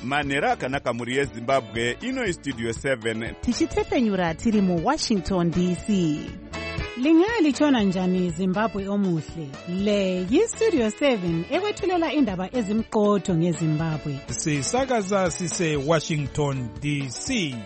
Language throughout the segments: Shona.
manhero akanaka mhuri yezimbabwe. Ino istudio 7 tichitefenyura tiri muWashington DC. Lingalitshona njani Zimbabwe omuhle? Le yistudio 7 ekwethulela indaba ezimqotho ngeZimbabwe. Sisakaza sise Washington DC.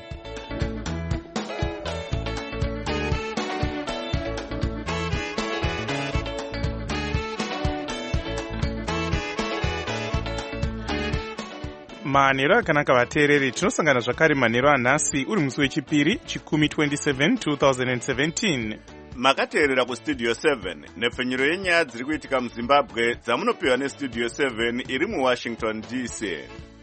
manhero akanaka vateereri, tinosangana zvakare manhero anhasi uri musi wechipiri chikumi 27 2017. makateerera kustudio 7 nepfenyuro yenyaya dziri kuitika muzimbabwe dzamunopiwa nestudio 7 iri muWashington DC.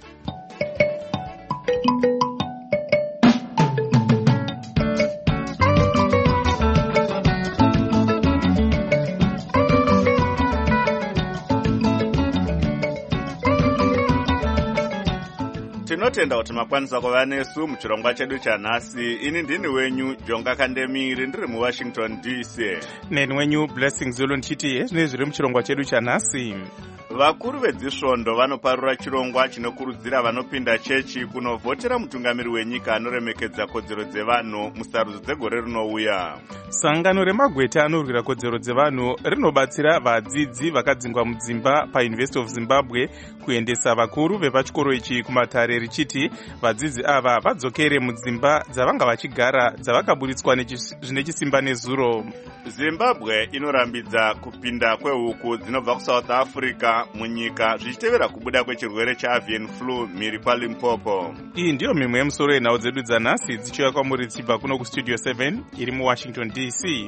tinotenda kuti makwanisa kuva nesu muchirongwa chedu chanhasi. Ini ndini wenyu Jonga Kandemiri ndiri muWashington DC. Neni wenyu Blessing Zulu ndichiti ezvine zviri muchirongwa chedu chanhasi. Vakuru vedzisvondo vanoparura chirongwa chinokurudzira vanopinda chechi kunovhotera mutungamiri wenyika anoremekedza kodzero dzevanhu musarudzo dzegore rinouya. Sangano remagweta anorwira kodzero dzevanhu rinobatsira vadzidzi vakadzingwa mudzimba paUniversity of Zimbabwe kuendesa vakuru vepachikoro ichi kumatare richiti vadzidzi ava vadzokere mudzimba dzavanga vachigara dzavakaburitswa zvine chisimba nezuro. Zimbabwe inorambidza kupinda kwehuku dzinobva kuSouth Africa munyika zvichitevera kubuda kwechirwere cheavian flu mhiri kwaLimpopo. Iyi ndiyo mimwe yemusoro yenhau dzedu dzanhasi dzichiuya kwamuri dzichibva kuno kustudio 7 iri muWashington DC.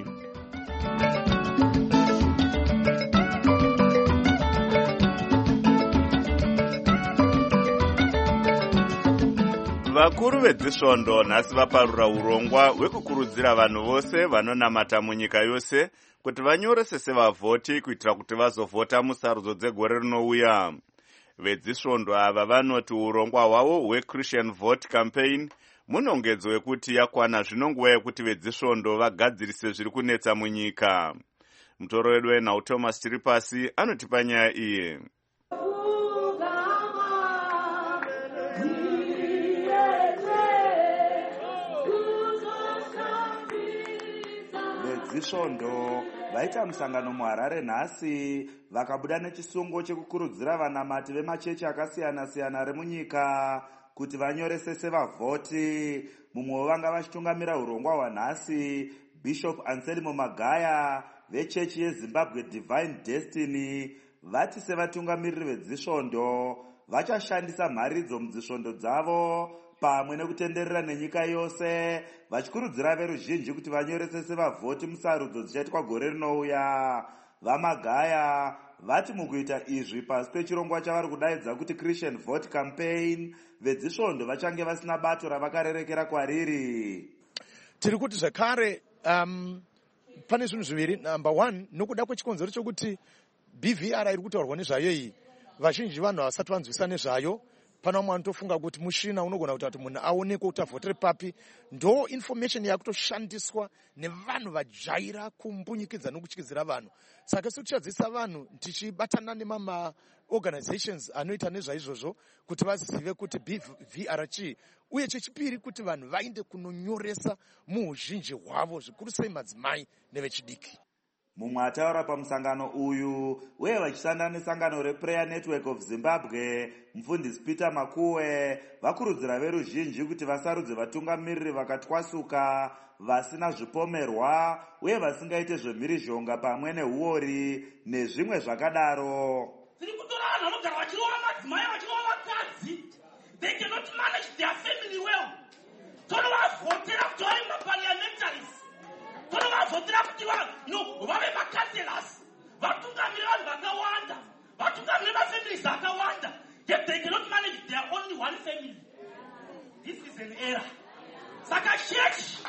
Vakuru vedzisvondo nhasi vaparura urongwa hwekukurudzira vanhu vose vanonamata munyika yose kuti vanyorese sevavhoti kuitira kuti vazovhota musarudzo dzegore rinouya. Vedzisvondo ava vanoti urongwa hwavo hweChristian Vote Campaign munongedzo wekuti yakwana zvino nguva yekuti vedzisvondo vagadzirise zviri kunetsa munyika. Mutoro wedu wenhau Thomas Tiripasi anotipa nyaya iyi. Vedzisvondo vaita musangano muHarare nhasi vakabuda nechisungo chekukurudzira vanamati vemachechi akasiyana-siyana remunyika kuti vanyorese sevavhoti. Mumwe wevanga vachitungamira urongwa hwanhasi Bishop Anselmo Magaya vechechi yeZimbabwe Divine Destiny vati sevatungamiriri vedzisvondo vachashandisa mharidzo mudzisvondo dzavo pamwe nekutenderera nenyika yose vachikurudzira veruzhinji kuti vanyorese sevavhoti musarudzo dzichaitwa gore rinouya. Vamagaya vati mukuita izvi pasi pechirongwa chavari kudaidza kuti Christian Vote Campaign vedzisvondo vachange vasina bato ravakarerekera kwariri. Tiri kuti zvakare pane zvinhu zviviri. Number 1, nokuda kwechikonzero chokuti BVR iri kutaurwa nezvayo iyi vazhinji vanhu havasati vanzwisisa nezvayo. Pana mwana tofunga kuti mushina unogona kuti munhu aonekwe kuti avhotere papi. Ndo information yakutoshandiswa nevanhu vajaira kumbunyikidza nokutyizira vanhu. Saka tichadzisa vanhu tichibatana nemama organizations anoita nezvaizvozvo kuti vazive kuti BVR chii, uye chechipiri kuti vanhu vainde kunonyoresa muuzhinji hwavo zvikuru sei madzimai nevechidiki. Mumwe ataura pamusangano uyu uye vachisangana nesangano rePrayer Network of Zimbabwe, mufundisi Peter Makuwe vakurudzira veruzhinji kuti vasarudze vatungamiriri vakatwasuka vasina zvipomerwa uye vasingaite zvemhirizhonga pamwe nehuori nezvimwe zvakadaro. Tiri kutora vanhu vanogara vachirova madzimai vachirova vakadzi. They cannot manage their family well. Tonovavhotera kuti vave maparliamentaries. Tonovavhotera kuti vave makanselas. Vatungamiri vanhu vakawanda. Vatungamiri mafamilies akawanda. Yet they cannot manage their only one family. This is an error. Saka chechi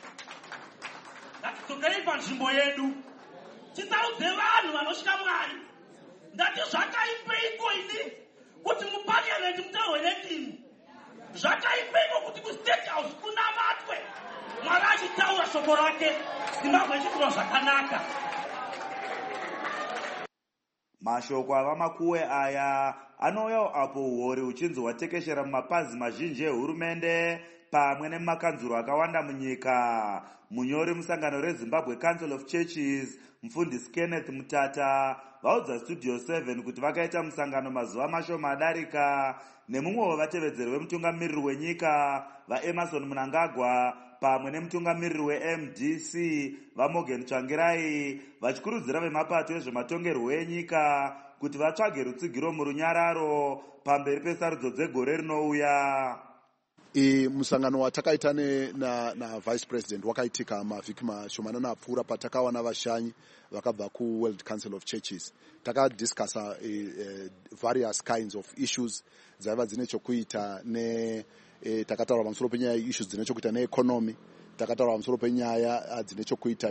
ngatidzokerei panzvimbo yedu. Tisarudze vanhu vanosvika Mwari. Ndati zvakaipeiko ini kuti muparliament mutaurwe nedini? Zvakaipeiko kuti kuState House kunamatwe Mwari achitaura shoko rake Zimbabwe ichikura zvakanaka? Mashoko avamakuwe aya anouya apo uhori uchinzi hwatekeshera mumapazi mazhinji ehurumende pamwe nemakanzuro akawanda munyika. Munyori musangano reZimbabwe Council of Churches mufundisi Kenneth Mutata vaudza Studio 7 kuti vakaita musangano mazuva mashoma adarika nemumwe wevatevedzeri vemutungamiriri wenyika vaEmerson Mnangagwa pamwe nemutungamiriri weMDC vaMorgan Tsvangirai vachikurudzira vemapato ezvematongerwo enyika kuti vatsvage rutsigiro murunyararo pamberi pesarudzo dzegore rinouya. Musangano watakaita na Vice President wakaitika mavhiki mashomanana apfuura patakawana vashanyi vakabva kuWorld Council of Churches. Takadiscussa various kinds of issues dzaiva dzine chokuita takataura pamusoro penyaya issues dzine chokuita neeconomy, takataura pamusoro penyaya dzine chokuita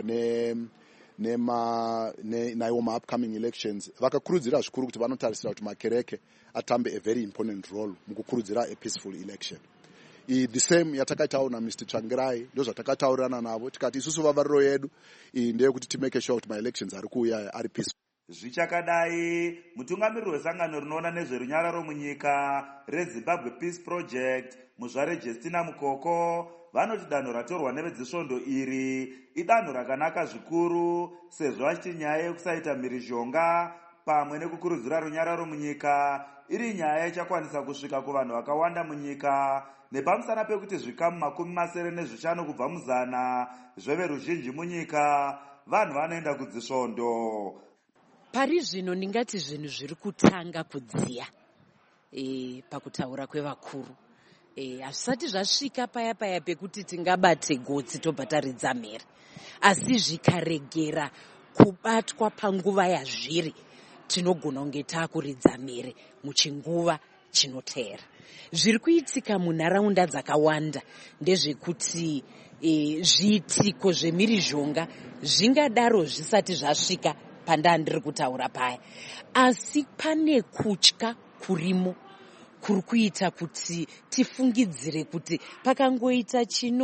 naiwo maupcoming elections. Vakakurudzira zvikuru kuti vanotarisira kuti makereke atambe a very important role mukukurudzira a peaceful election. The same yatakaitawo naMr Tsvangirai ndo zvatakataurirana navo tikati isusu vavariro yedu ndeyekuti timake sure kuti ma-elections ari kuuya ari peaceful. Zvichakadai, mutungamiriri wesangano rinoona nezverunyararo munyika reZimbabwe Peace Project muzvare Justina Mukoko vanoti danho ratorwa nevedzisvondo iri idanho rakanaka zvikuru sezvo vachiti nyaya yekusaita mhirizhonga pamwe nekukurudzira runyararo munyika iri nyaya ichakwanisa kusvika kuvanhu vakawanda munyika nepamusana pekuti zvikamu 75 kubva muzana zveveruzhinji munyika vanhu vanoenda kudzisvondo. Pari zvino ndingati zvinhu zviri kutanga kudziya pakutaura kwevakuru. Hazvisati zvasvika paya pekuti tingabate gotsi tobva taridza mhere, asi zvikaregera kubatwa panguva yazviri tinogona kunge taakuridza mhere muchinguva chinoteera. Zviri kuitika munharaunda dzakawanda ndezvekuti zviitiko zvemhirizhonga zvingadaro zvisati zvasvika pandandiri kutaura paya, asi pane kutya kurimo kuri kuita kuti tifungidzire kuti pakangoita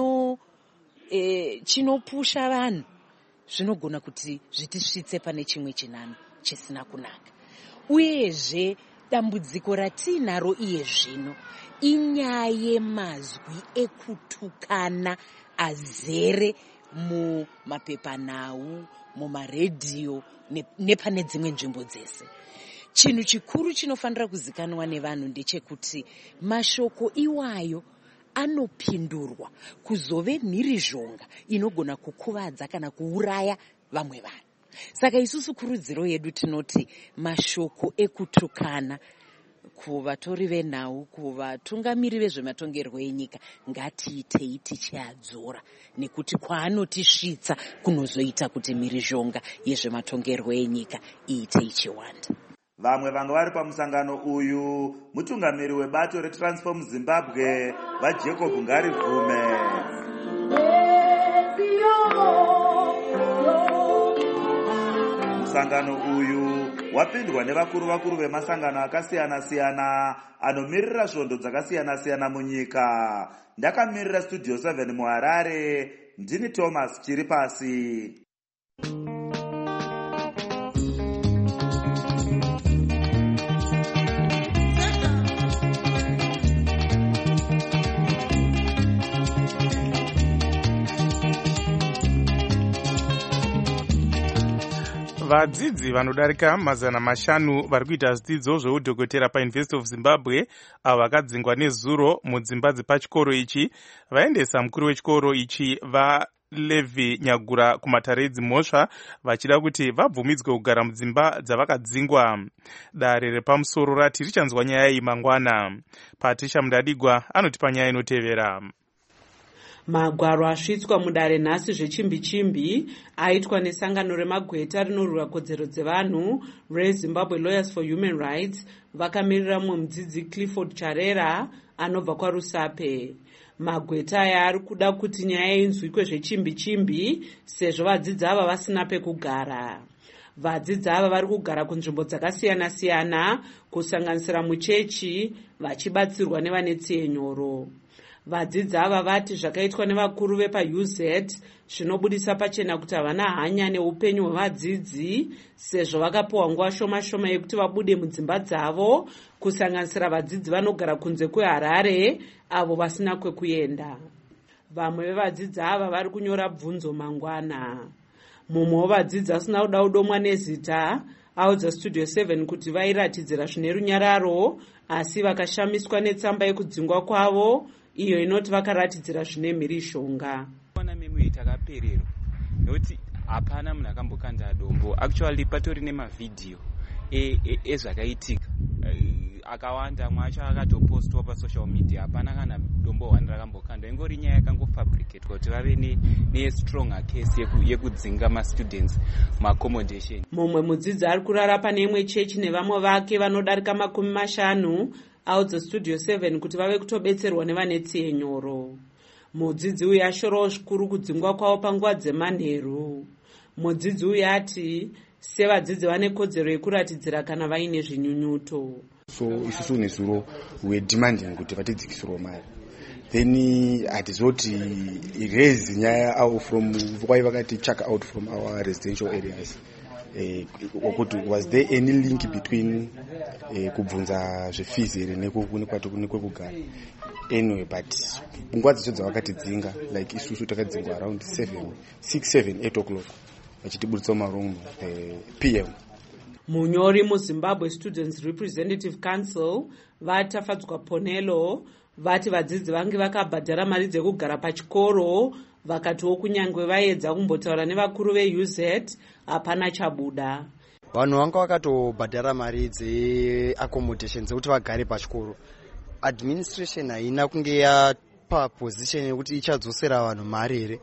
chinopusha vanhu zvinogona kuti zvitisvitse pane chimwe chinano chisina kunaka. Uyezve dambudziko ratinaro iye zvino inyaya yemazwi ekutukana azere mumapepanhau, mumaredhiyo nepane dzimwe nzvimbo dzese. Chinhu chikuru chinofanira kuzikanwa nevanhu ndechekuti mashoko iwayo anopindurwa kuzove mhirizhonga inogona kukuvadza kana kuuraya vamwe vanhu. Saka isusu kurudziro yedu tinoti mashoko ekutukana kuvatori venhau, kuvatungamiri vezvematongerwo enyika ngatiitei tichiadzora, nekuti kwaanotisvitsa kunozoita kuti mhirizhonga yezvematongerwo enyika iite ichiwanda. Vamwe vanga vari pamusangano uyu mutungamiri webato reTransform Zimbabwe vaJacob Ngarivume. Musangano uyu wapindwa nevakuru vemasangano akasiyana-siyana anomirira svondo dzakasiyana-siyana munyika. Ndakamirira Studio 7 muHarare, ndini Thomas Chiripasi. Vadzidzi vanodarika 500 vari kuita zvidzidzo zveudhokotera paUniversity of Zimbabwe avo vakadzingwa nezuro mudzimba dzepachikoro ichi vaendesa mukuru wechikoro ichi vaLevi Nyagura kumatare edzimhosva vachida kuti vabvumidzwe kugara mudzimba dzavakadzingwa. Dare repamusoro rati richanzwa nyaya iyi mangwana. Patricia Mundadigwa anotipa nyaya inotevera. Magwaro asvitswa mudare nhasi zvechimbi-chimbi aitwa nesangano remagweta rinorwira kodzero dzevanhu reZimbabwe Lawyers for Human Rights vakamirira mumwe mudzidzi Clifford Charera anobva kwaRusape. Magweta aya ari kuda kuti nyaya inzwikwe zvechimbi-chimbi sezvo vadzidzi ava vasina pekugara. Vadzidzi ava vari kugara kunzvimbo dzakasiyana-siyana kusanganisira muchechi vachibatsirwa nevane tsiye nyoro. Vadzidzi ava vati zvakaitwa nevakuru vepaUZ zvinobudisa pachena kuti havana hanya neupenyu hwevadzidzi sezvo vakapiwa nguva shoma shoma yekuti vabude mudzimba dzavo, kusanganisira vadzidzi vanogara kunze kweHarare avo vasina kwekuenda. Vamwe vevadzidzi ava vari kunyora bvunzo mangwana. Mumwe wevadzidzi asina kuda kudomwa nezita audza Studio 7 kuti vairatidzira zvine runyararo asi vakashamiswa netsamba yekudzingwa kwavo iyo inoti vakaratidzira zvine mhirishonga. Ona mimi takaperero nokuti hapana munhu akambokanda dombo. Actually patori nemavidhiyo ezvakaitika akawanda mwacho akatopostwa pasocial media. Hapana kana dombo wani rakambokanda, ingori nyaya yakangofabricate kuti vave nestrong case yekudzinga mastudents maaccommodation. Mumwe mudzidzi ari kurara pane imwe chechi nevamwe vake vanodarika 50 audza Studio 7 kuti vave kutobetserwa nevane tsiye nyoro. Mudzidzi uyu ashorawo zvikuru kudzingwa kwavo panguva dzemanheru. Mudzidzi uyu ati sevadzidzi vane kodzero yekuratidzira kana vaine zvinyunyuto. So isusu nezuro we demanding kuti vatidzikisirwe mari. Then hatizoti raise nyaya out from why vakati check out from our residential areas. Was there any link between kubvunza zvefees here nekwekugara? Anyway, but nguva dzacho dzavakatidzinga like isusu takadzingwa around 8 o'clock vachitibudisa mumaroom PM. Munyori muZimbabwe Students Representative Council vatafadzwa Ponelo vati vadzidzi vange vakabhadhara mari dzekugara pachikoro, vakatiwo kunyangwe vaedza kumbotaura nevakuru veUZ hapana chabuda. Vanhu vanga vakatobhadhara mari dzeaccommodation dzekuti vagare pachikoro. Administration haina kunge yapa position yekuti ichadzosera vanhu mari here,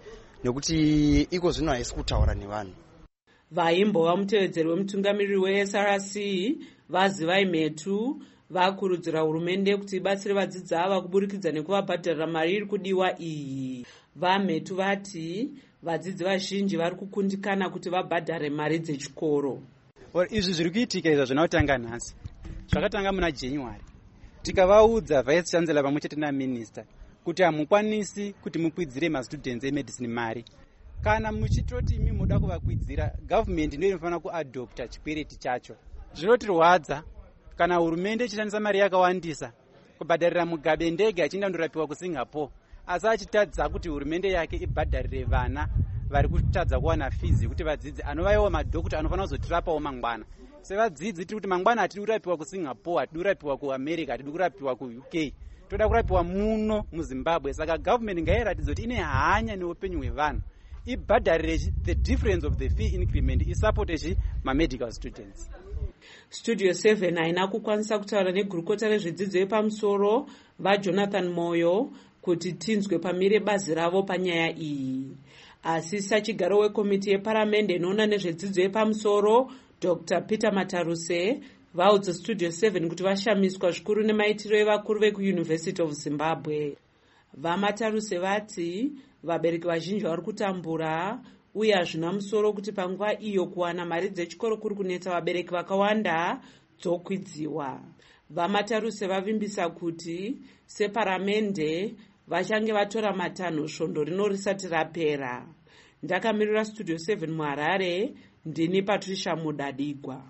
nekuti iko zvino haisi kutaura nevanhu. Vaimbova mutevedzeri wemutungamiriri weSRC Vazivai Metu vakurudzira hurumende kuti ibatsire vadzidzi ava kuburikidza nekuvabhadharira mari iri kudiwa iyi. VaMetu vati vadzidzi vazhinji vari kukundikana kuti vabhadhare mari dzechikoro. Izvi zviri kuitika izvo zvinotanga nhasi. Zvakatanga muna January. Tikavaudza vice chancellor pamwe chete naminister kuti hamukwanisi kuti mukwidzire mastudents emedicine mari. Kana muchitoti imi muda kuvakwidzira, government ndiyo inofanira kuadopta chikwereti chacho. Zvinotirwadza kana hurumende ichishandisa mari yakawandisa kubhadharira Mugabe ndege achienda kundorapiwa kuSingapore, asi achitadza kuti hurumende yake ibhadharire vana vari kutadza kuwana fees kuti vadzidzi anovaiwo madhokota anofanira kuzotirapawo mangwana. Sevadzidzi tiri kuti mangwana hatidi kurapiwa kuSingapore, hatidi kurapiwa kuAmerica, hatidi kurapiwa kuUK, toda kurapiwa muno muZimbabwe. Saka government ngairatidze kuti ine hanya neupenyu hwevanhu, ibhadharire the difference of the fee increment, isapote medical students. Studio 7 haina kukwanisa kutaura negurukota rezvidzidzo yepamusoro vaJonathan Moyo kuti tinzwe pamire bazi ravo panyaya iyi. Asi sachigaro wekomiti yeparamende inoona nezvedzidzo yepamusoro Dr. Peter Mataruse vaudza Studio 7 kuti vashamiswa zvikuru nemaitiro evakuru vekuUniversity of Zimbabwe. VaMataruse vati vabereki vazhinji vari kutambura uye hazvina musoro kuti panguva iyo kuwana mari dzechikoro kuri kunetsa vabereki vakawanda dzokwidziwa. VaMataruse vavimbisa kuti separamende vachange vatora matanho svondo rino risati rapera. Ndakamirira Studio 7 muHarare, ndini Patricia Mudadigwa.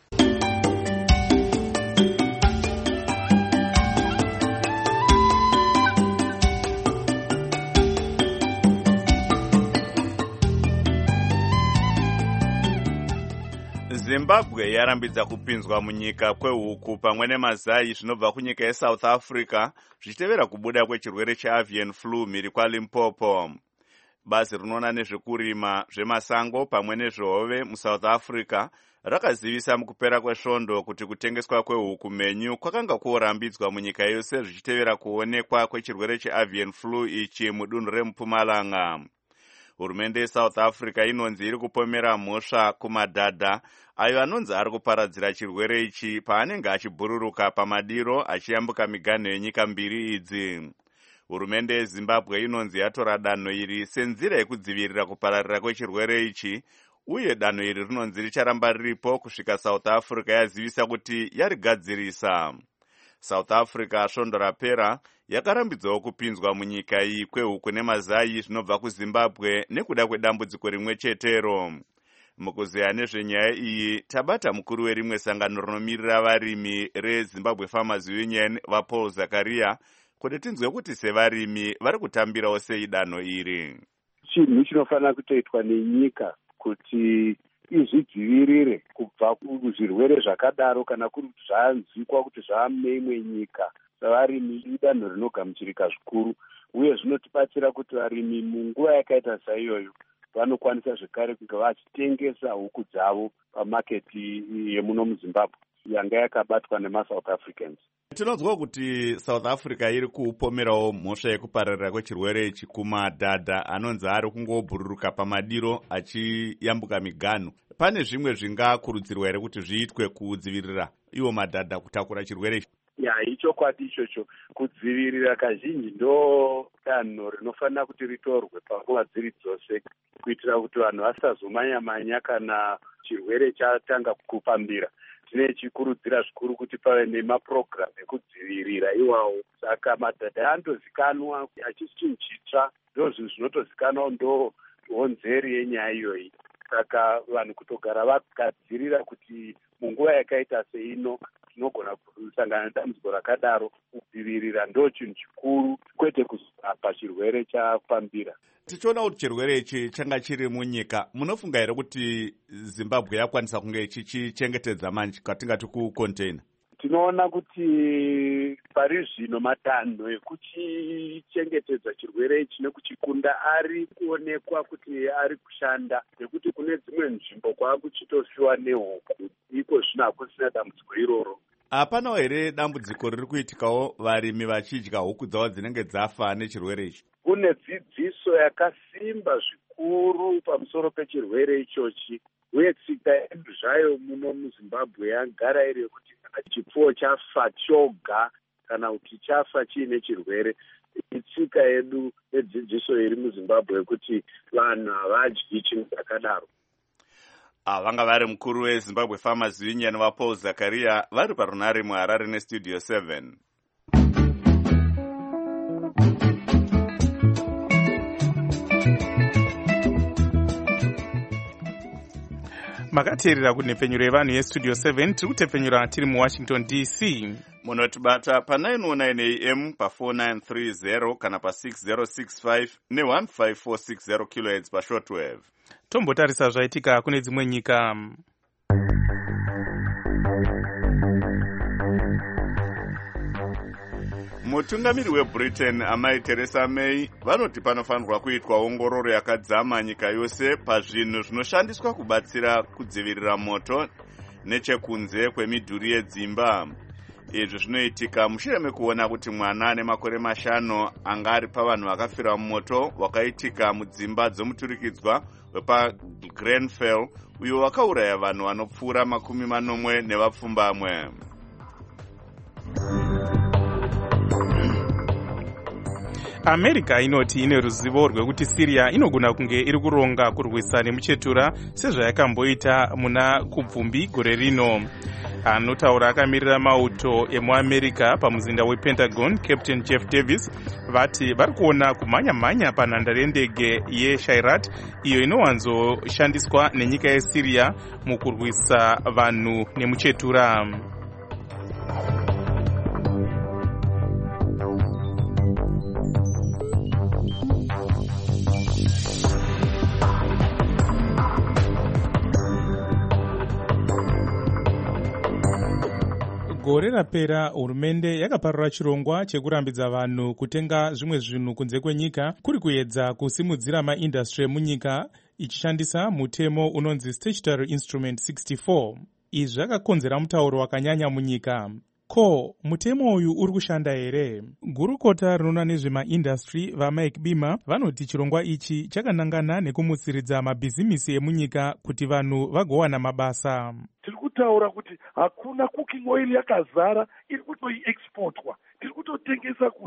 Zimbabwe yarambidza kupinzwa munyika kwehuku pamwe nemazai zvinobva kunyika yeSouth Africa zvichitevera kubuda kwechirwere cheavian flu mhiri kwaLimpopo. Bazi rinoona nezvekurima zvemasango pamwe nezvehove muSouth Africa rakazivisa mukupera kwesvondo kuti kutengeswa kwehuku menyu kwakanga kuorambidzwa munyika yose zvichitevera kuonekwa kwechirwere cheavian flu ichi mudunhu reMpumalanga. Hurumende yeSouth Africa inonzi iri kupomera mhosva kumadhadha ayo anonzi ari kuparadzira chirwere ichi paanenge achibhururuka pamadiro achiyambuka miganho yenyika mbiri idzi. Hurumende yeZimbabwe inonzi yatora danho iri senzira yekudzivirira kupararira kwechirwere ichi, uye danho iri rinonzi richaramba riripo kusvika South Africa yazivisa kuti yarigadzirisa. South Africa svondo rapera yakarambidzawo kupinzwa munyika iyi kwehuku nemazai zvinobva kuZimbabwe nekuda kwedambudziko rimwe chetero. Mukuzeya nezvenyaya iyi tabata mukuru werimwe sangano rinomirira varimi reZimbabwe Farmers Union vaPaul Zakaria kuti tinzwe kuti sevarimi vari kutambirawo sei danho iri. Chinhu chinofanira kutoitwa nenyika kuti izvidzivirire kubva kuzvirwere zvakadaro kana kuri zvanzwikwa kuti zvaaneimwe nyika. Savarimi idanho rinogamuchirika zvikuru uye zvinotibatsira kuti varimi munguva yakaita saiyoyo vanokwanisa zvekare kunge vachitengesa huku dzavo pamaketi yemuno muZimbabwe yanga yakabatwa nemaSouth Africans. Tinonzwa kuti South Africa iri kupomerawo mhosva yekupararira kwechirwere ichi kumadhadha anonzi ari kungobhururuka pamadiro achiyambuka miganhu. Pane zvimwe zvingakurudzirwa here kuti zviitwe kudzivirira iwo madhadha kutakura chirwere ichi? Ichokwadi ichocho. Kudzivirira kazhinji ndo danho rinofanira kuti ritorwe panguva dziri dzose kuitira kuti vanhu vasazomanya-manya kana chirwere chatanga kupambira. Tinechikurudzira zvikuru kuti pave nemapurogiramu ekudzivirira iwawo. Saka madhadha andozikanwa achisi chinhu chitsva, ndozvinhu zvinotozikanwa ndo honzeri yenyaya iyoyi. Saka vanhu kutogara vakagadzirira kuti munguva yakaita seino tinogona kusangana nedambudziko rakadaro. Kudzivirira ndo chinhu chikuru kwete kuzorapa chirwere chapambira. Tichiona kuti chirwere ichi changa chiri munyika, munofunga here kuti Zimbabwe yakwanisa kunge ichichengetedza manje katingati kucontainer? Tinoona kuti pari zvino matanho ekuchichengetedza chirwere ichi nekuchikunda ari kuonekwa kuti ari kushanda, nekuti kune dzimwe nzvimbo kwakuchitosiwa nehuku, iko zvino hakusina dambudziko iroro. Hapanawo here dambudziko riri kuitikawo varimi vachidya huku dzavo dzinenge dzafa nechirwere ichi? Kune dzidziso yakasimba zvikuru pamusoro pechirwere ichochi, uye tsika yedu zvayo muno muZimbabwe yagara iri yekuti kana chipfuwo chafa choga kana kuti chafa chiine chirwere, itsika yedu yedzidziso iri muZimbabwe yekuti vanhu havadyi chinhu chakadaro. Vanga vari mukuru weZimbabwe Farmers Union vaPaul Zakaria vari parunare muHarare neStudio 7. Makateerera kunhepfenyuro yevanhu yeStudio 7 tiri kutepfenyura tiri muWashington DC. Munotibata pa909 AM pa4930 kana pa6065 ne15460 kHz pashortwave. Tombotarisa zvaitika kune dzimwe nyika. Mutungamiri weBritain amai Theresa May vanoti panofanirwa kuitwa ongororo yakadzama nyika yose pazvinhu zvinoshandiswa kubatsira kudzivirira moto nechekunze kwemidhuri yedzimba. Izvi zvinoitika mushure mekuona kuti mwana nemakore 5 anga ari pavanhu vakafira mumoto wakaitika mudzimba dzomuturikidzwa wepaGrenfell uyo wakauraya vanhu vanopfuura 40 nevapfumbamwe. America inoti ine ruzivo rwekuti Syria inogona kunge iri kuronga kurwisa nemuchetura sezvayakamboita muna kubvumbi gore rino. Anotaura akamirira mauto emuAmerica pamuzinda wePentagon, Captain Jeff Davis, vati vari kuona kumhanya-mhanya panhandare yendege yeShayrat iyo inowanzoshandiswa nenyika yeSyria mukurwisa vanhu nemuchetura. Gore rapera hurumende yakaparura chirongwa chekurambidza vanhu kutenga zvimwe zvinhu kunze kwenyika kuri kuedza kusimudzira maindastri emunyika ichishandisa mutemo unonzi Statutory Instrument 64. Izvi zvakakonzera mutauro wakanyanya munyika. Ko, mutemo uyu uri kushanda here? Gurukota rinoona nezvemaindastri vaMike Bima vanoti chirongwa ichi chakanangana nekumutsiridza mabhizimisi emunyika kuti vanhu vagowana mabasa. Tiri kutaura kuti hakuna cooking oil yakazara iri kutoiexportwa, tiri kutotengesa kunze.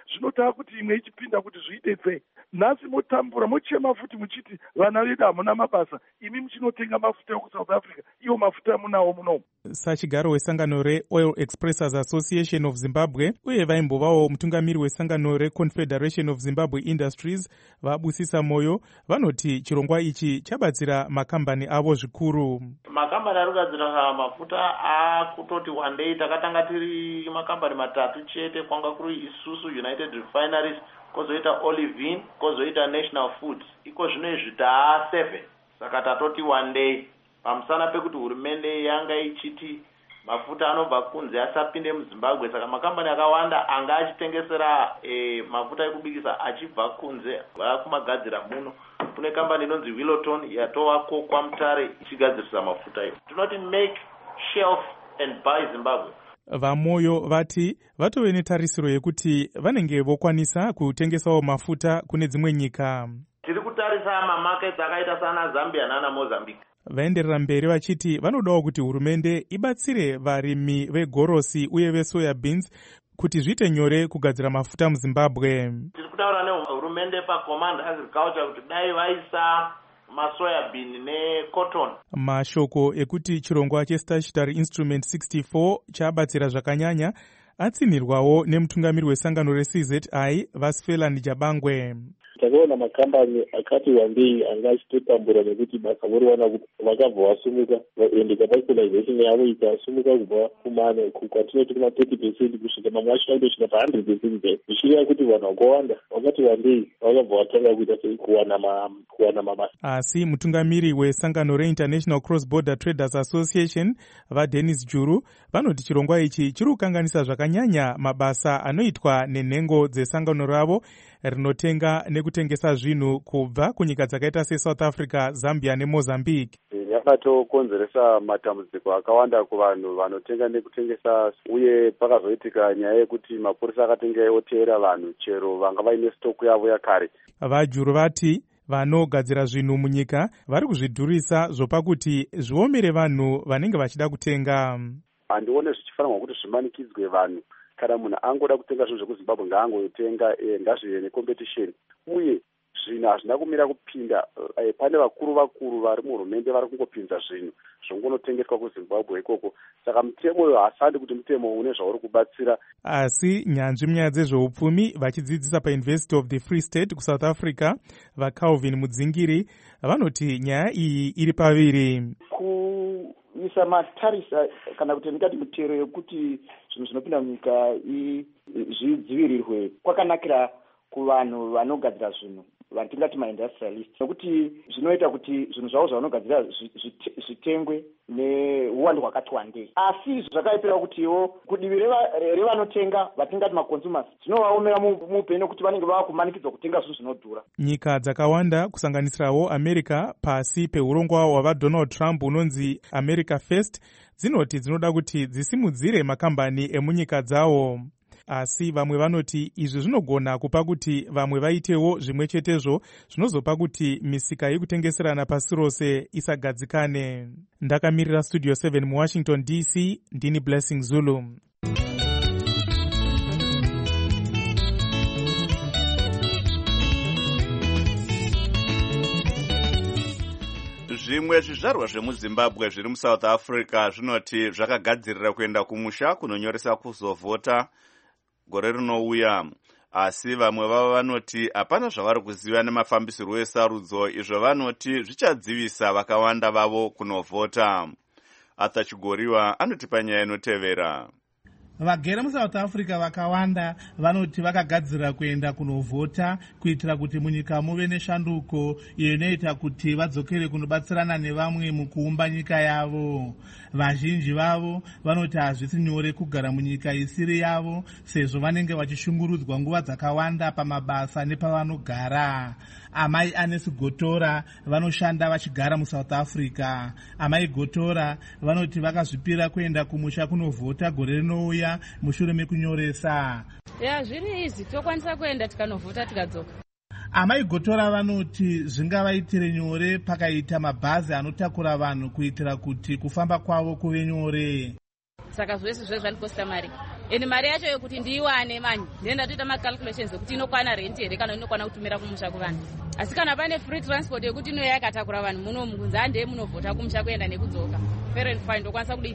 zvinotava kuti imwe ichipinda kuti zviite nhasi motambura mochema futi muchiti vana vedu hamuna mabasa, imi muchinotenga mafuta ekusouth africa, iwo mafuta munawo munomu. Sachigaro wesangano reOil Expressors Association of Zimbabwe uye vaimbovawo mutungamiri wesangano reConfederation of Zimbabwe Industries Vabusisa Moyo vanoti chirongwa ichi chabatsira makambani avo zvikuru. Makambani ari kugadzira mafuta akutoti one day takatanga tiri makambani matatu chete, kwanga kuri isusu United Refineries, kozoita Olivine, kozoita National Foods, iko zvino izvi taa 7. Saka tatoti one day pamusana pekuti hurumende yanga ichiti mafuta anobva kunze asapinde muZimbabwe, saka makambani akawanda anga achitengesera mafuta ekubikisa achibva kunze vakumagadzira muno. Kune kambani inonzi Willoton yatovako kwaMutare ichigadzirisa mafuta iyo. Tinoti make shelf and buy Zimbabwe. Vamoyo vati vatove netarisiro yekuti vanenge vokwanisa kutengesawo mafuta kune dzimwe nyika. Tiri kutarisa mamarkets akaita sana Zambia nana Mozambique. Vaenderera mberi vachiti vanodawo kuti hurumende ibatsire varimi vegorosi uye vesoya beans kuti zviite nyore kugadzira mafuta muZimbabwe. Tiri kutaura nehurumende paCommand Agriculture kuti dai vaisa masoya bean necotton. Mashoko ekuti chirongwa chestatutory instrument 64 chabatsira zvakanyanya atsinirwawo nemutungamiri wesangano reCZI Vasifela Nijabangwe. Takaona makambani akati wandei anga achitotambura nekuti basa voriwana kuti vakabva vasumuka ende capitalization yavo ikasumuka kubva kumane kwatinoti kuma 30% kusvika mamwe acho aitosvika pa100%. Zvichireva kuti vanhu vakawanda vakati wandei vakabva vatanga kuita sei kuwana mabasa. Asi mutungamiri wesangano reInternational Cross Border Traders Association vaDennis Juru vanoti chirongwa ichi chiri kukanganisa zvakanyanya mabasa anoitwa nenhengo dzesangano ravo rinotenga nekutengesa zvinhu kubva kunyika dzakaita seSouth Africa, Zambia neMozambique. Yakatokonzeresa matambudziko akawanda kuvanhu vanotenga nekutengesa, uye pakazoitika nyaya yekuti mapurisa akatenga eotera vanhu chero vanga vaine stock yavo yakare. Vajuru vati vanogadzira zvinhu munyika vari kuzvidhurisa zvopakuti zviomere vanhu vanenge vachida kutenga. Handione zvichifanirwa kuti zvimanikidzwe vanhu. Kana munhu angoda kutenga zvinhu zvekuZimbabwe ngaangotenga, ngazvive necompetition, uye zvinhu hazvina kumira kupinda. Pane vakuru vari muhurumende vari kungopinza zvinhu zvongonotengeswa kuZimbabwe ikoko. Saka mutemo uyo hasandi kuti mutemo une zvauri kubatsira. Asi nyanzvi munyaya dzezveupfumi vachidzidzisa paUniversity of the Free State kuSouth Africa vaCalvin Mudzingiri vanoti nyaya iyi iri paviri. Kuisa matarisa kana kuti ndikati mutero yekuti zvinhu zvinopinda munyika zvidzivirirwe kwakanakira kuvanhu vanogadzira zvinhu vatingati maindustrialist, nekuti zvinoita kuti zvinhu zvavo zvavanogadzira zvitengwe neuwandu hwakati wandei. Asi zvakaipira kutiwo kudivi revanotenga vatingati maconsumers zvinovaomera muupenyu kuti vanenge vava kumanikidzwa kutenga zvinhu zvinodhura. Nyika dzakawanda kusanganisirawo America pasi peurongwa hwavaDonald Trump unonzi America First dzinoti dzinoda kuti dzisimudzire makambani emunyika dzawo. Asi vamwe vanoti izvi zvinogona kupa kuti vamwe vaitewo zvimwe chetezvo zvinozopa kuti misika yekutengeserana pasi rose isagadzikane. Ndakamirira Studio 7 muWashington DC, ndini Blessing Zulu. Zvimwe zvizvarwa zvemuZimbabwe zviri muSouth Africa zvinoti zvakagadzirira kuenda kumusha kunonyoresa kuzovhota gore rinouya, asi vamwe vavo vanoti hapana zvavari kuziva nemafambisirwo esarudzo, izvo vanoti zvichadzivisa vakawanda vavo kunovhota. Arthur Chigoriwa anotipa nyaya inotevera. Vagere muSouth Africa vakawanda vanoti vakagadzira kuenda kunovhota kuitira kuti munyika muve neshanduko iyo inoita kuti vadzokere kunobatsirana nevamwe mukuumba nyika yavo. Vazhinji vavo vanoti hazvisi nyore kugara munyika isiri yavo sezvo vanenge vachishungurudzwa nguva dzakawanda pamabasa nepavanogara. Amai Anesi Gotora vanoshanda vachigara muSouth Africa. Amai Gotora vanoti vakazvipira kuenda kumusha kunovhota gore rinouya mushure mekunyoresa. Zviri izi tokwanisa kuenda tikanovhota tikadzoka. Amai Gotora vanoti zvingavaitire nyore pakaita mabhazi anotakura vanhu kuitira kuti kufamba kwavo kuve nyore. Saka zvese zvandikosta mari. ende mari yacho yokuti ndiiwane mani ndenda toita macalculations ekuti inokwana rent here kana inokwana kutumira kumusha kuvanhu. Asi kana pane free transport yekuti inoya yakatakura vanhu muno mugunza ndeye munovhota kumusha kuenda nekudzoka. Fair and fine ndokwanisa kudii.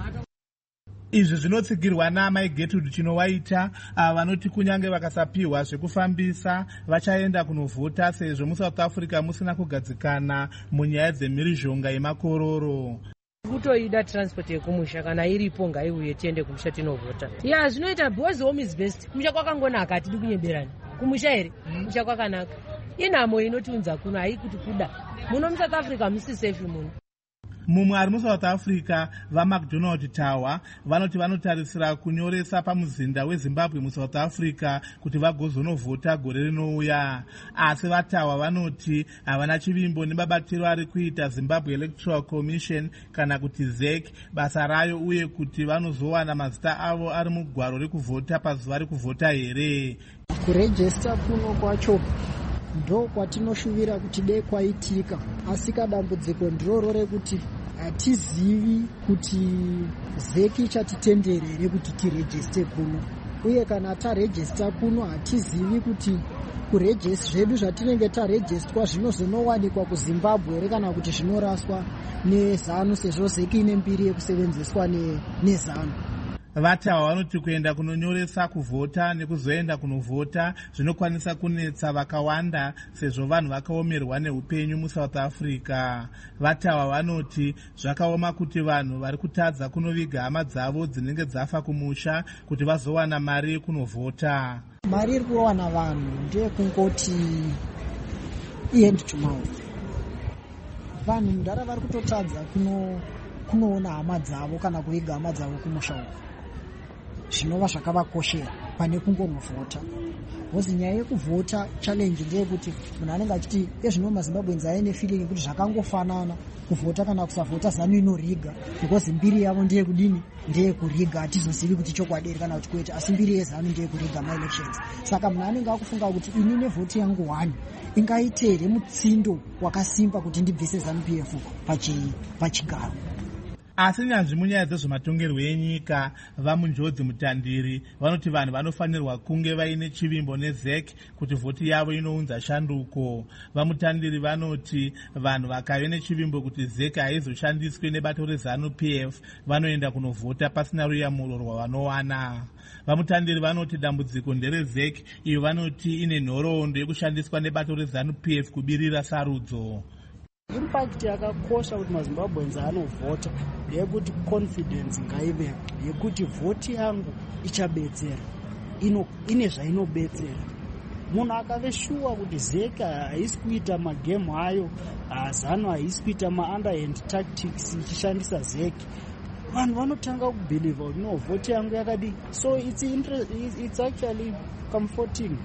Izvi zvinotsigirwa naamai Gertrude Chinowaita vanoti kunyange vakasapiwa zvekufambisa vachaenda kunovhota sezvo muSouth Africa musina kugadzikana munyaya dzemhirizhonga yemakororo. Kutoida transport yekumusha kana iripo ngaiuye tiende kumusha tinovhota. Ya zvinoita because home is best. Kumusha kwakangonaka atidi kunyeberani. Kumusha here kumusha kwakanaka. Inhamo inotiunza kuno haikuti kuda. Muno muSouth Africa musi safe muno. Mumwe ari muSouth Africa vaMcDonald Tower vanoti vanotarisira kunyoresa pamuzinda weZimbabwe muSouth Africa kuti vagozonovhota gore rinouya. Asi vaTawa vanoti havana chivimbo nemabatiro ari kuita Zimbabwe Electoral Commission kana kuti ZEC basa rayo uye kuti vanozowana mazita avo ari mugwaro rekuvhota pazuva rekuvhota here. Kurejista kuno kwacho ndo kwatinoshuvira kuti dei kwaitika, asi dambudziko ndiroro rekuti hatizivi kuti ZEC ichatitenderere kuti tirejiste kuno, uye kana tarejista kuno hatizivi kuti zvedu zvatinenge tarejistwa zvinozonowanikwa kuZimbabwe here kana kuti zvinoraswa neZANU sezvo ZEC ine mbiri yekusevenzeswa neZANU. VaTawa vanoti kuenda kunonyoresa kuvhota nekuzoenda kunovhota zvinokwanisa kunetsa vakawanda sezvo vanhu vakaomerwa neupenyu muSouth Africa. VaTawa vanoti zvakaoma kuti vanhu vari kutadza kunoviga hama dzavo dzinenge dzafa kumusha kuti vazowana mari yekunovhota. Mari iri kuwana vanhu ndeyekungoti end to mouth. Vanhu mundara vari kutotadza kunoona hama dzavo kana kuviga hama dzavo kumusha uko, zvinova zvakavakoshera pane kungonovhota. Hozi nyaya yekuvhota challenge ndeyekuti munhu anenge achiti ezvino maZimbabweans aine feeling yekuti zvakangofanana kuvhota kana kusavhota ZANU inoriga because mbiri yavo ndeyekudini, ndeyekuriga. Hatizozivi kuti chokwadi kana kuti kwete, asi mbiri yeZANU ndeyekuriga ma-elections. Saka munhu anenge akufunga kuti ini nevhoti yangu 1 ingaite here mutsindo wakasimba kuti ndibvise ZANU-PF pachigaro. Asi nyanzvi munyaya dzezvematongerwo enyika vamunjodzi mutandiri vanoti vanhu vanofanirwa kunge vaine chivimbo neZEC kuti vhoti yavo inounza shanduko. Vamutandiri vanoti vanhu vakave nechivimbo kuti ZEC haizoshandiswe nebato reZANU-PF vanoenda kunovhota pasina ruyamuro rwavanowana. Vamutandiri vanoti dambudziko ndereZEC iyo vanoti ine nhoroondo yekushandiswa nebato reZANU-PF kubirira sarudzo. Impact yakakosha kuti maZimbabweans anovhota yekuti confidence ngaive yekuti vhoti yangu ichabetsera, ine zvainobetsera. Munhu akave shuwa kuti ZEC haisi kuita magemu ayo, ZANU haisi kuita ma-underhand tactics ichishandisa ZEC, vanhu vanotanga kubhiliva kuti no, vhoti yangu yakadi. So it's actually comforting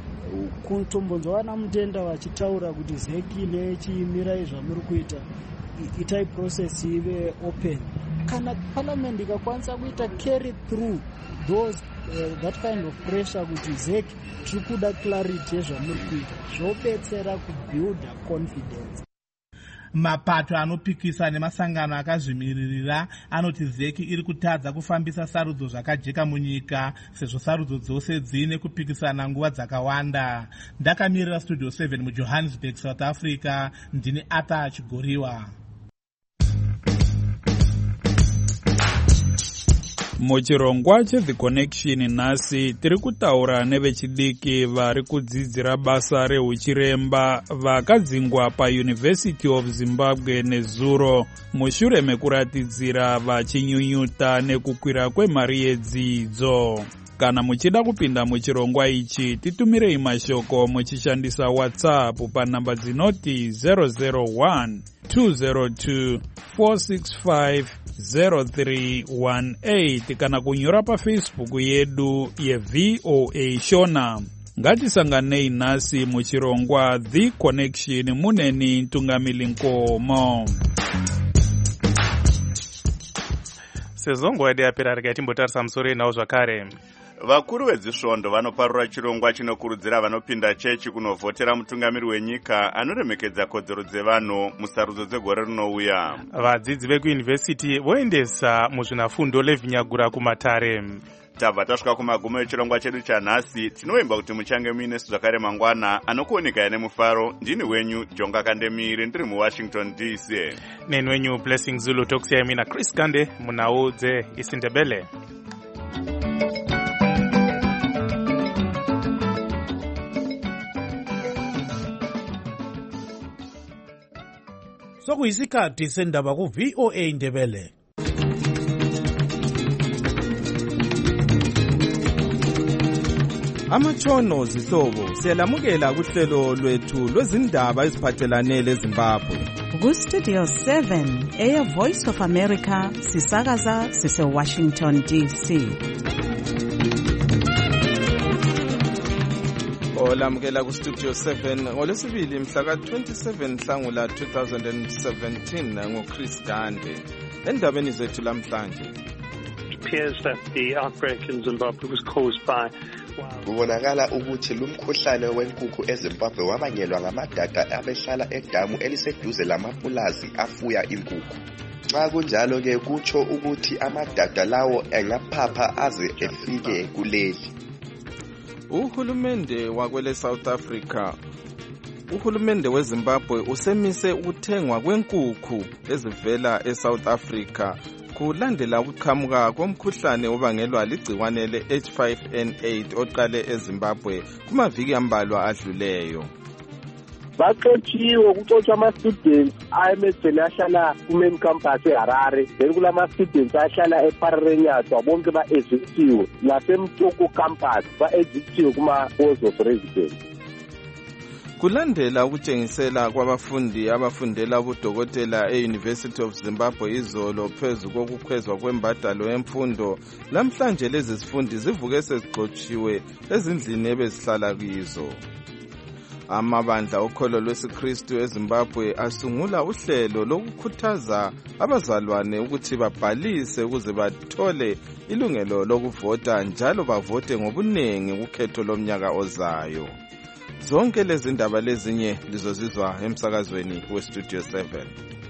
kutombonzwa mutenda vachitaura kuti ZEC nechimirai zvamuri kuita itai process ive open. Kana parliament ikakwanisa kuita carry through those that kind of pressure kuti ZEC tiri kuda clarity yezvamuri kuita, zvobetsera kubuilda confidence. Mapato anopikisa nemasangano akazvimiririra anoti ZEC iri kutadza kufambisa sarudzo zvakajeka munyika sezvo sarudzo dzose dzine kupikisana nguva dzakawanda. Ndakamirira Studio 7 muJohannesburg, South Africa, ndini Arthur Chigoriwa. Muchirongwa cheThe Connection nhasi tiri kutaura nevechidiki vari kudzidzira basa reuchiremba vakadzingwa paUniversity of Zimbabwe nezuro mushure mekuratidzira vachinyunyuta nekukwira kwemari yedzidzo. Kana muchida kupinda muchirongwa ichi titumirei mashoko muchishandisa WhatsApp panhamba dzinoti 001 202 465 0318 kana kunyora paFacebook yedu yeVOA Shona. Ngatisanganei nhasi muchirongwa The Connection muneni Ntungamili Nkomo. Sezongo yadi yapera rikatimbotarisa musoro nawo zvakare. Vakuru vezvisvondo vanoparura chirongwa chinokurudzira vanopinda chechi kunovhotera mutungamiri wenyika anoremekedza kodzero dzevanhu musarudzo dzegore rinouya. Vadzidzi vekuyunivhesiti voendesa muzvinafundo levhinyagura kumatare. tabva tasvika kumagumo echirongwa chedu chanhasi. Tinovimba kuti muchange muine zvakare mangwana anokuonekaya nemufaro. Ndini wenyu Jonga Kandemire ndiri muWashington DC. Neni wenyu Blessing Zulu tokusiyai mina Chris Kande munhau dzeIsindebele. Sokuyisikhathi sendaba ku-VOA Indebele. Amatshono zihlobo siyalamukela kuhlelo lwethu lwezindaba eziphathelane leZimbabwe. Ku-Studio 7 Air Voice of America sisakaza sise-Washington DC. Olamukela ku-Studio 7 ngolwesibili mhla ka-27 Nhlangula 2017 ngoChris Gande. Endabeni zethu lamhlanje. It appears that the outbreak in Zimbabwe was caused by kubonakala ukuthi lumkhuhlane wenkukhu eZimbabwe wabangelwa ngamadada abehlala edamu eliseduze lamapulazi afuya inkukhu. Xa kunjalo ke kutsho ukuthi amadada lawo engaphapha aze efike kuleli. Uhulumende wakwele South Africa Uhulumende weZimbabwe usemise ukuthengwa kwenkukhu ezivela eSouth Africa kulandela ukuqhamuka komkhuhlane obangelwa ligciwane le-H5N8 oqale eZimbabwe kumaviki ambalwa adluleyo. Baxotshiwe kuxotsha ama-students ayemedeni ahlala ku-main campus eHarare, then kulama-students ahlala ePararenyatwa bonke ba-evictiwe, naseMtoko campus ba-evictiwe kuma-halls of residence. Kulandela ukutshengisela kwabafundi abafundela ubudokotela e-University of Zimbabwe izolo phezu kokukhwezwa kwembadalo yemfundo, lamhlanje lezi zifundi zivuke sezigxotshiwe ezindlini ebezihlala kizo. Amabandla okholo lwesiKristu eZimbabwe asungula uhlelo lokukhuthaza abazalwane ukuthi babhalise ukuze bathole ilungelo lokuvota njalo bavote ngobuningi kukhetho lomnyaka ozayo. Zonke lezi ndaba lezinye lizozizwa emsakazweni weStudio 7.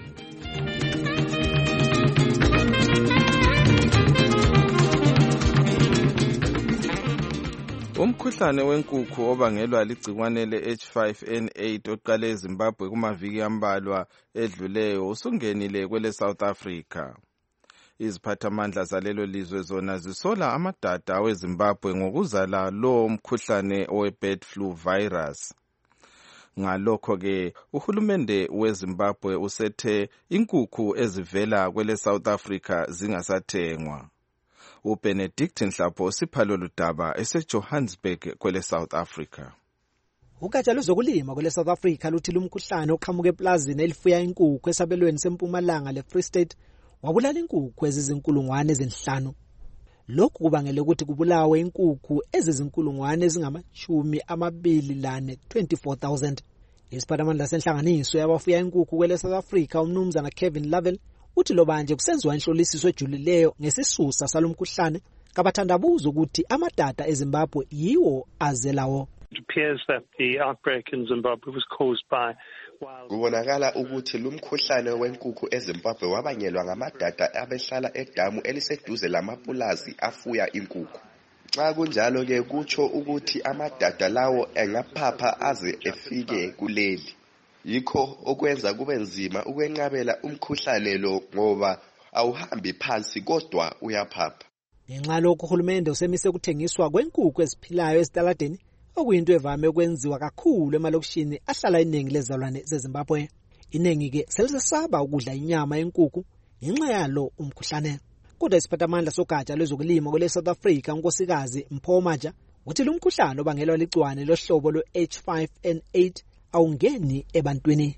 Umkhuhlane wenkukhu obangelwa ligciwane le-H5N8 oqale eZimbabwe kumaviki ambalwa edluleyo usungenile kwele South Africa. Iziphathamandla zalelo lizwe zona zisola amadada aweZimbabwe ngokuzala lo mkhuhlane owe-bird flu virus. Ngalokho-ke uhulumende weZimbabwe usethe inkukhu ezivela kwele South Africa zingasathengwa. uBenedict Nhlapho siphalo ludaba eseJohannesburg kwele South Africa. Ugatsha lwezokulima kwele South Africa luthi lumkhuhlane oqhamuke eplazini elifuya inkukhu esabelweni sempumalanga leFree State wabulala inkukhu ezizinkulungwane ezinhlanu. Lokhu kubangela ukuthi kubulawe inkukhu ezizinkulungwane ezingama-24,000 24,000. Isiphathamandla senhlanganiso yabafuya inkukhu kwele South Africa umnumzana Kevin Lavelle uthi lo manje kusenziwa inhlolisiso ejulileyo ngesisusa salomkhuhlane kabathandabuza ukuthi amadada eZimbabwe yiwo azelawo. It appears that the outbreak in Zimbabwe was caused by kubonakala ukuthi lumkhuhlane wenkukhu eZimbabwe wabangelwa ngamadada abehlala edamu eliseduze lamapulazi afuya inkukhu. Xa kunjalo ke kutsho ukuthi amadada lawo engaphapha aze efike kuleli. Yikho okwenza kube nzima ukwenqabela umkhuhlane lo ngoba awuhambi phansi kodwa uyaphapha. Ngenxa lokho uhulumende usemise ukuthengiswa kwenkukhu eziphilayo ezitaladeni okuyinto evame ukwenziwa kakhulu emalokishini ahlala iningi lezalwane zeZimbabwe. Iningi ke selisesaba ukudla inyama yenkukhu ngenxa yalo umkhuhlane. Kodwa isiphathamandla sogatsha lwezokulima kwele South Africa unkosikazi Mpho Maja uthi lo mkhuhlane obangelwa ligciwane lohlobo lwe-H5N8 awungeni ebantwini.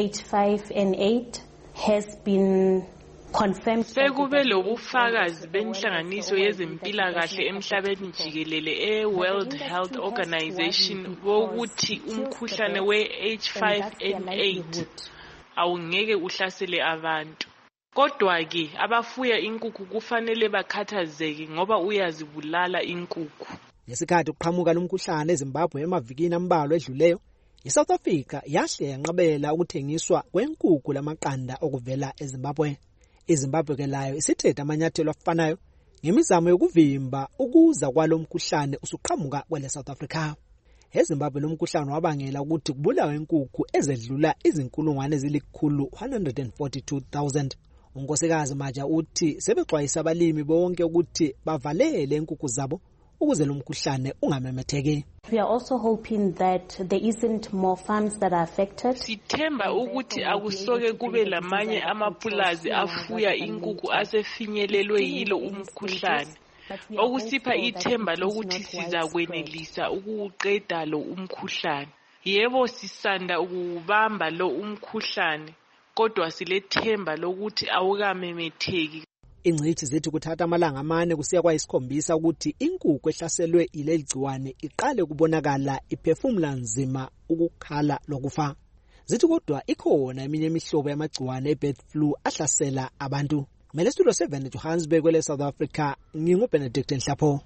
H5N8 has been confirmed. Sekube lobufakazi benhlanganiso yezempilakahle emhlabeni jikelele e-World Health Organization wokuthi umkhuhlane we-H5N8 awungeke uhlasele abantu. Kodwa ke abafuya inkukhu kufanele bakhathazeke ngoba uyazibulala inkukhu. Ngesikhathi uqhamuka lomkhuhlane eZimbabwe emavikini ambalwa edluleyo, iSouth Africa yahle yanqabela ukuthengiswa kwenkukhu lamaqanda okuvela eZimbabwe. iZimbabwe ke layo isithethe amanyathelo afanayo ngemizamo yokuvimba ukuza kwalo mkhuhlane usuqhamuka kwele South Africa. EZimbabwe lo mkhuhlane wabangela ukuthi kubulawe inkukhu ezedlula izinkulungwane ezili-142,000. uNkosikazi Maja uthi sebexwayisa abalimi bonke ukuthi bavalele inkukhu zabo ukuze lo mkhuhlane ungamemetheki. We are also hoping that there isn't more farms that are affected. Sithemba ukuthi akusoke kube lamanye amapulazi afuya inkukhu asefinyelelwe yilo umkhuhlane. Okusipha ithemba lokuthi sizakwenelisa ukuqeda lo umkhuhlane. Yebo sisanda ukubamba lo umkhuhlane, kodwa silethemba lokuthi awukamemetheki. Ingcithi zithi kuthatha amalanga 4 kusiya kwa-7 ukuthi inkukhu ehlaselwe ileli gciwane iqale kubonakala iphefumula nzima ukukhala lokufa. Zithi kodwa ikhona eminye imihlobo yamagciwane e-bird flu ahlasela abantu. Mele Studio 7 Johannesburg kwele South Africa, nginguBenedict Nhlapho.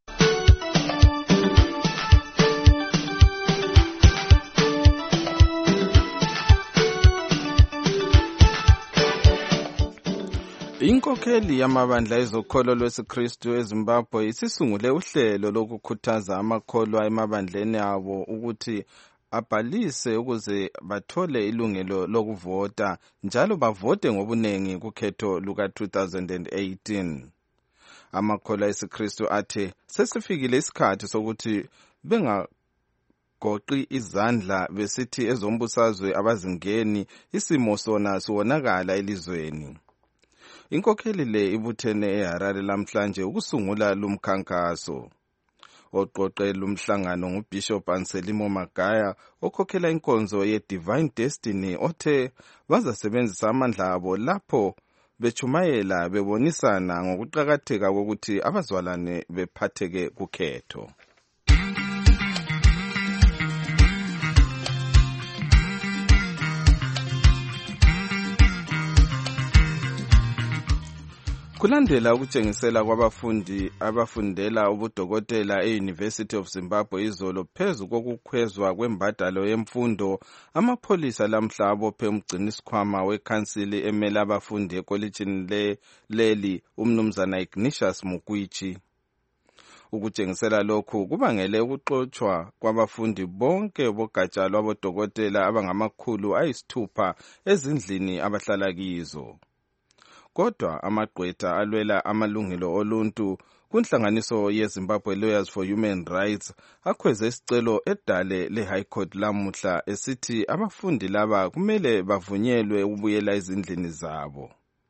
Inkokheli yamabandla ezokholo lwesikristu eZimbabwe isisungule uhlelo lokukhuthaza amakholwa emabandleni abo ukuthi abhalise ukuze bathole ilungelo lokuvota njalo bavote ngobunengi kukhetho luka-2018. Amakholwa esikristu athe sesifikile isikhathi sokuthi bengagoqi izandla besithi ezombusazwe abazingeni isimo sona siwonakala elizweni. Inkokheli le ibuthene eHarare lamhlanje ukusungula lumkhankaso. Oqoqela umhlangano nguBishop Anselmo Magaya okhokhela inkonzo ye-Divine Destiny othe bazasebenzisa amandla abo lapho bechumayela bebonisana ngokuqakatheka kokuthi abazalwane bephatheke kukhetho. Kulandela ukutshengisela kwabafundi abafundela ubudokotela e-University of Zimbabwe izolo phezu kokukhwezwa kwembadalo yemfundo, amapholisa lamhla abophe umgcinisikhwama wekhansili emele abafundi ekolitshini leli umnumzana Ignatius Mukwichi. Ukutshengisela lokhu kubangele ukuxotshwa kwabafundi bonke bogatsha lwabodokotela abangama600 ezindlini abahlala kizo. Kodwa amagqwetha alwela amalungelo oluntu kunhlanganiso yeZimbabwe Lawyers for Human Rights akhweze isicelo edale le-High Court lamuhla esithi abafundi laba kumele bavunyelwe ukubuyela ezindlini zabo.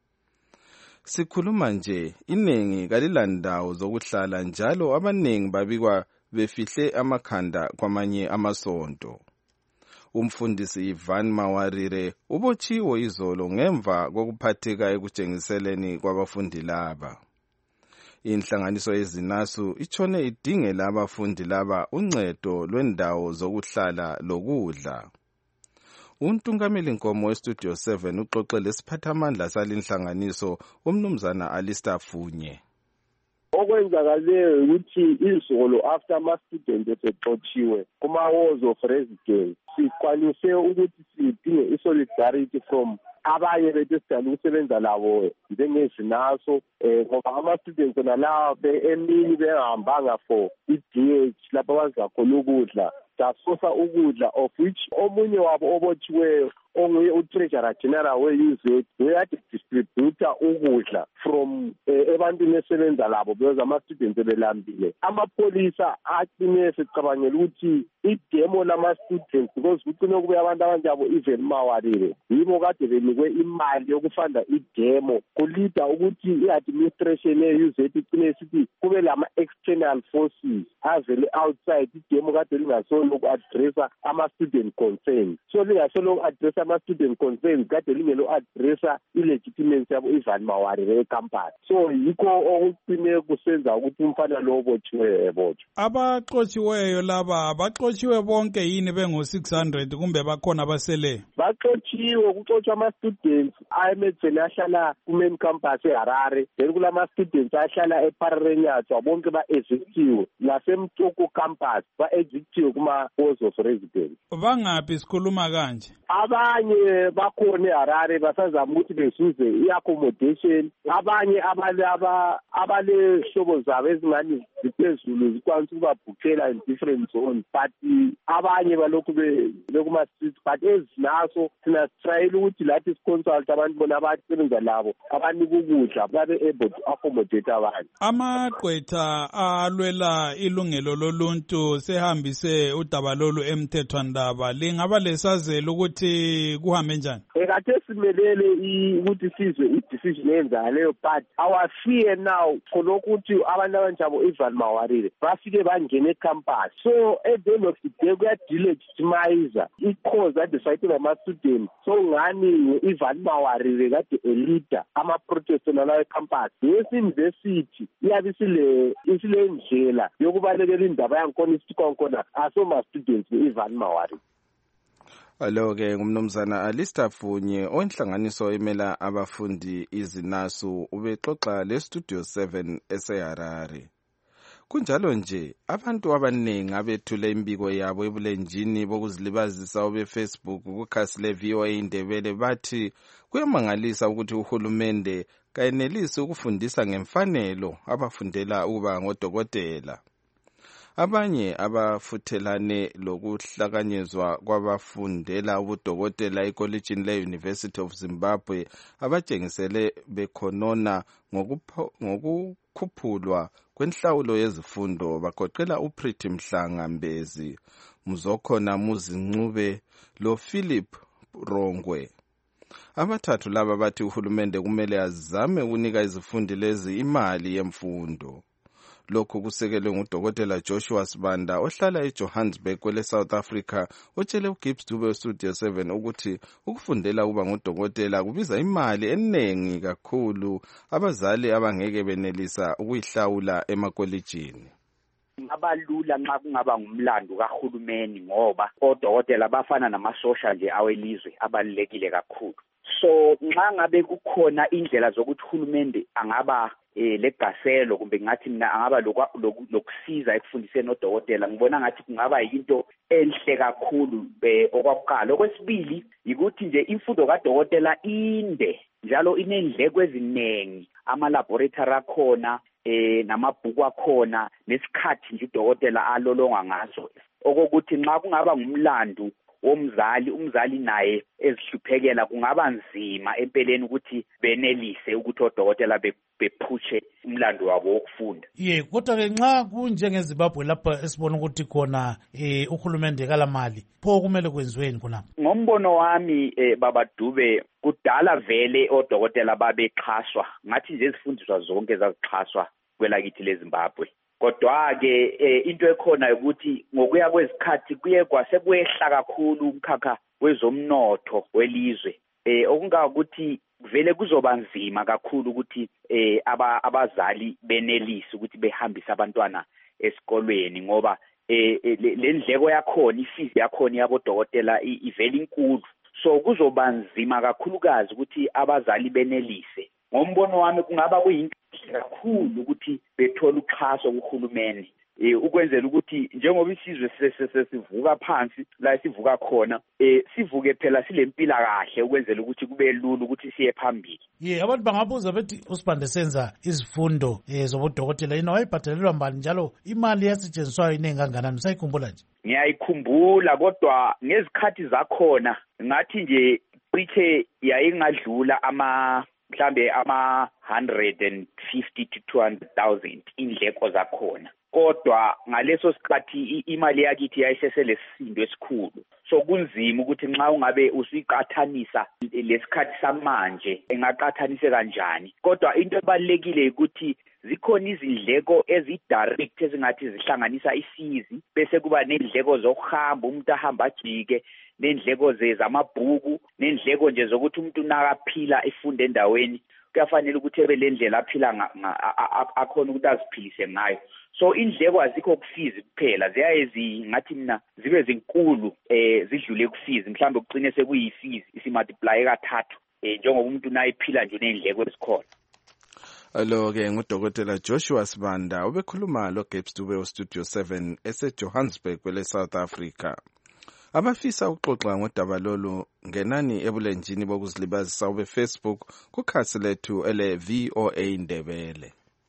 Sikhuluma nje, inengi kalilandawo zokuhlala njalo abanengi babikwa befihle amakhanda kwamanye amasonto. Umfundisi Ivan Mawarire ubotshiwe izolo ngemva kokuphatheka ekutshengiseleni kwabafundi laba. Inhlanganiso yezinasu itshone idingela abafundi laba uncedo lwendawo zokuhlala lokudla. Untungameli Nkomo weStudio 7 uxoxele isiphathamandla salinhlanganiso umnumzana Alistair Funye. Okwenzakaleyo ukuthi izolo after ama-student esexotshiwe kuma-walls of residence sikwanise ukuthi sidinge i-solidarity from abanye bethu esidala ukusebenza labo njengezinaso ngoba ama-students nalawa emini bengahambanga for i-DH lapho abadla khona ukudla sasosa ukudla of which omunye wabo obotshiweyo onguye u-treasurer general we-UZ uyade distributor ukudla from ebantwini esebenza labo because ama-students ebelambile. Amapholisa acine secabangela ukuthi idemo lama-students because kucine kube abantu abanjabo even Mawarire yibo kade benikwe imali yokufanda idemo kulida ukuthi i-administration ye-UZ icine sithi kube lama-external forces avele outside idemo kade lingasolo ku-addressa ama-student concerns so lingasolo ku-addressa ama-student concerns kade lingelo-addressa i-legitimacy yabo Ivan Mawarire ecampus so yikho okucine kusenza ukuthi umfana lo obotshiweyo ebotshwe. Abaxotshiweyo laba baxotshiwe bonke yini bengo-600 kumbe bakhona abasele? Baxotshiwe, kuxotshwa ama-students ayemedzeni ahlala ku-main campus eHarare then kulama-students ahlala ePararenyatwa bonke ba-evictiwe nasemtoko campus ba-evictiwe kuma-halls of residence. Bangaphi sikhuluma kanje? abanye bakhona eHarare basazama ukuthi bezuze i-accommodation, abanye abalehlobo zabo ezingani ziphezulu zikwanisa ukubabhukhela in different zones, but abanye balokhu bekuma-street. But ezinaso thina sitryele ukuthi lathi siconsult abantu bona abasebenza labo abanika ukudla babe able to accommodate abantu. Amagqwetha alwela ilungelo loluntu sehambise udaba lolu emthethwandaba, lingaba lesazelo ukuthi kuhambe njani? Kade simelele ukuthi sizwe i-decision eyenzayo leyo, but our fear now khonokho ukuthi abantu abanjabo Ivan Mawarire bafike bangena ecampus. So at the end of the day kuya-delegitimize i-cause kade fighting ama-students. So ngani Ivan Mawarire kade elida ama-protest nalawo ecampus. Yes-university iyabe isile ndlela yokubalekela indaba yangikhona isitikonkona asoma-students be-Ivan Mawarire. Alo-ke ngumnumzana Alistair Funye owenhlanganiso emela abafundi izinasu ubexoxa leStudio 7 eseHarare. Kunjalo nje abantu abaningi abethule imbiko yabo ebulenjini bokuzilibazisa obeFacebook kukhasi leVOA Indebele bathi kuyamangalisa ukuthi uhulumende kayenelisi ukufundisa ngemfanelo abafundela ukuba ngodokotela. Abanye abafuthelane lokuhlakanyezwa kwabafundela ubudokotela ekolejini le-University of Zimbabwe abatshengisele bekhonona ngokukhuphulwa kwenhlawulo yezifundo bagoqela uPriti Mhlanga Mbezi, Muzokhona Muzincube loPhilip Rongwe. Abathathu laba bathi uhulumende kumele azame ukunika izifundi lezi imali yemfundo. Lokhu kusekelwe ngudokotela Joshua Sibanda ohlala eJohannesburg kwele South Africa otshele uGibbs Dube Studio 7 ukuthi ukufundela ukuba ngudokotela kubiza imali eningi kakhulu abazali abangeke benelisa ukuyihlawula emakolejini. Abalula nxa kungaba ngumlando kahulumeni ngoba odokotela bafana namasosha nje awelizwe abalulekile kakhulu. So nxa ngabe kukhona indlela zokuthi uhulumende angaba legaselo kumbe ngathi mina angaba lokusiza ekufundiseni odokotela, ngibona ngathi kungaba yinto enhle kakhulu okwakuqala. Okwesibili ukuthi nje imfundo kadokotela inde njalo inendleko eziningi, ama-laboratory akhona namabhuku akhona nesikhathi nje udokotela alolonga ngaso. Okokuthi nxa kungaba ngumlando umzali naye ezihluphekela kungaba nzima empeleni ukuthi benelise ukuthi odokotela bephutshe umlando wabo wokufunda. Kodwa-ke nxa kunjengeZimbabwe lapha esibona ukuthi khona uhulumende kalamali, pho kumele kwenziweni khonapho? Ngombono wami Baba Dube, kudala vele odokotela babexhaswa, ngathi nje izifundiswa zonke zazixhaswa kwelakithi leZimbabwe. Kodwa-ke into ekhona ukuthi ngokuya kwezikhathi kuye kwasekwehla kakhulu umkhakha wezomnotho welizwe, okungakuthi vele kuzoba nzima kakhulu ukuthi abazali benelise ukuthi behambise abantwana esikolweni ngoba le ndleko yakhona, ifees yakhona yabodokotela ivele inkulu. So kuzoba nzima kakhulukazi ukuthi abazali benelise. Ngombono wami kungaba kuyinto kakhulu ukuthi bethola uxhaso kuhulumeni ukwenzela ukuthi njengoba isizwe sesivuka phansi la sivuka khona sivuke phela silempila kahle ukwenzela ukuthi kube lula ukuthi siye phambili. Abantu bangabuza bethi uSibande senza izifundo zobudokotela yena wayibhadalelwa mbani njalo imali yasetshenziswayo iningi kanganani, usayikhumbula nje? Ngiyayikhumbula, kodwa ngezikhathi zakhona ngathi nje cishe yayingadlula mhlambe 150 to 200,000 indleko zakhona. Kodwa ngaleso sikhathi imali yakithi yayiseselesindo esikhulu. So kunzima ukuthi nxa ungabe usiqathanisa lesikhathi samanje engaqathanise kanjani. Kodwa into ebalekile ukuthi zikhona izindleko ezidirect ezingathi zihlanganisa isizi bese kuba nendleko zokuhamba umuntu ahamba ajike, nendleko zamabhuku, nendleko nje zokuthi umuntu nakaphila efunda endaweni kuyafanele ukuthi ebe le ndlela aphila akhona ukuthi aziphilise ngayo. So indleko azikho kufizi kuphela, ziyaye ngathi mina zibe zinkulu zidlule kufizi, mhlawumbe kucine sekuyifizi isimultiply kathathu njengoba umuntu nayiphila nje nendleko ezikhona. Alo-ke ngudokotela Joshua Sibanda ubekhuluma loGibbs Dube Studio 7 eseJohannesburg kwele South Africa. Abafisa ukuxoxa ngodaba lolu ngenani ebulenjini bokuzilibazisa Facebook kukhasi lethu ele VOA Ndebele.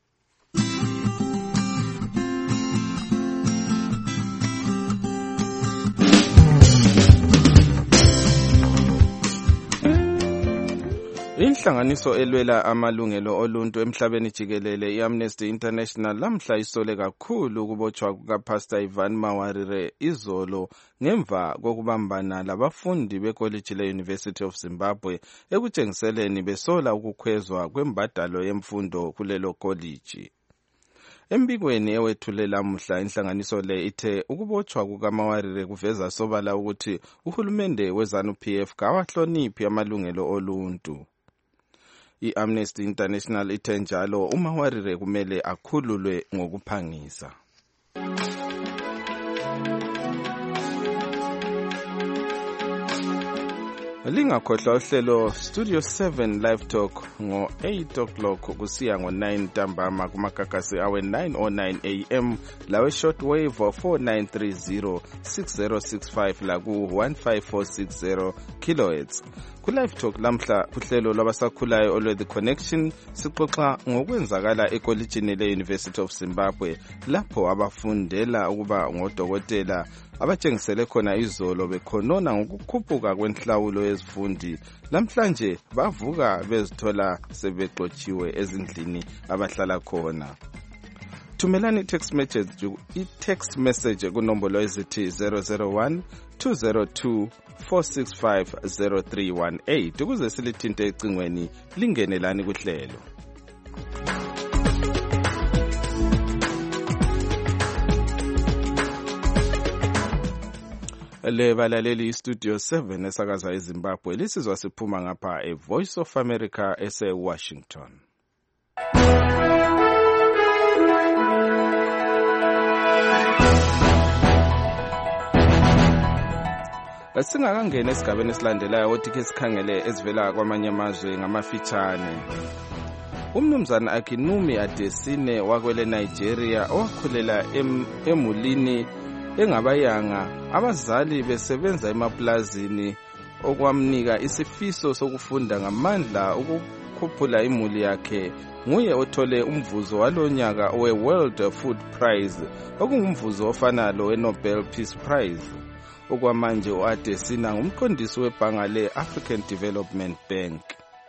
Inhlanganiso elwela amalungelo oluntu emhlabeni jikelele iAmnesty International lamhla isole kakhulu ukubotshwa kukaPastor Ivan Mawarire izolo ngemva kokubambana labafundi bekolege le-University of Zimbabwe ekutshengiseleni besola ukukhwezwa kwembadalo yemfundo kulelo kolege. Embikweni ewethulela lamuhla inhlanganiso le ithe ukubotshwa kukaMawarire kuveza sobala ukuthi uhulumende weZANU-PF kawahloniphi amalungelo oluntu. I-Amnesty International ithe njalo uMawarire kumele akhululwe ngokuphangisa. Lingakhohlwa uhlelo Studio 7 Live Talk ngo-8 o'clock kusiya ngo-9 ntambama kumakakasi awe-9:09 AM lawe shortwave 4930 6065 laku-15460 kHz. Ku-Live Talk lamhla uhlelo lwabasakhulayo olwe-The Connection sixoxa ngokwenzakala ekolejini le-University of Zimbabwe lapho abafundela ukuba ngodokotela abatshengisele khona izolo bekhonona ngokukhuphuka kwenhlawulo yezifundi namhlanje bavuka bezithola sebexotshiwe ezindlini abahlala khona. Thumelani i-text message kunombolo ezithi 001 202 465 0318 ukuze silithinte ecingweni lingenelani kuhlelo. Le balaleli Studio 7 esakaza eZimbabwe lisizwa siphuma ngapha eVoice of America ese-Washington. Singakangena esigabeni esilandelayo othi ke sikhangele ezivela kwamanye amazwe ngamafitshane. Umnumzana Akinwumi Adesina wakwele Nigeria owakhulela emulini engabayanga abazali besebenza emaplazini okwamnika isifiso sokufunda ngamandla ukukhuphula imuli yakhe. Nguye othole umvuzo walonyaka we-World Food Prize okungumvuzo ofana lo we-Nobel Peace Prize. Okwamanje uAdesina ngumqondisi webhanga le-African Development Bank.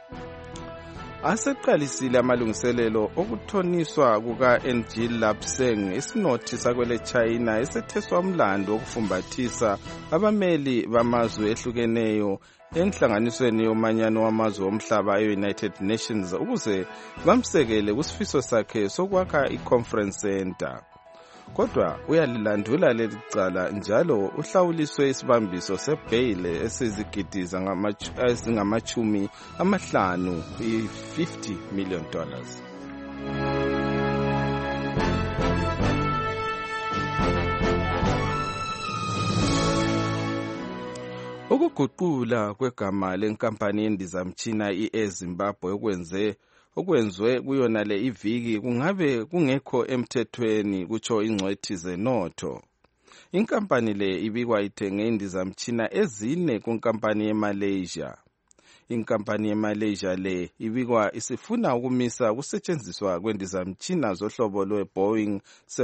Aseqalisile amalungiselelo okuthoniswa kuka-NG Lapseng isinothi sakwele China esetheswa umlando wokufumbathisa abameli bamazwe ehlukeneyo enhlanganisweni yomanyano wamazwe omhlaba e-United Nations ukuze bamsekele kusifiso sakhe sokwakha i-conference center. Kodwa uyalilandula leli cala njalo uhlawuliswe isibambiso sebail esizigidi ezingamachumi amahlanu $50 million. Ukuguqula kwegama lenkampani yendizamtshina i-Zimbabwe okwenzwe kuyona le iviki kungabe kungekho emthethweni kutsho ingcwethi zenotho. Inkampani le ibikwa ithenge indizamtshina ezine kunkampani yeMalaysia. Inkampani yeMalaysia le ibikwa isifuna ukumisa ukusetshenziswa kwendizamtshina zohlobo lwe-Boeing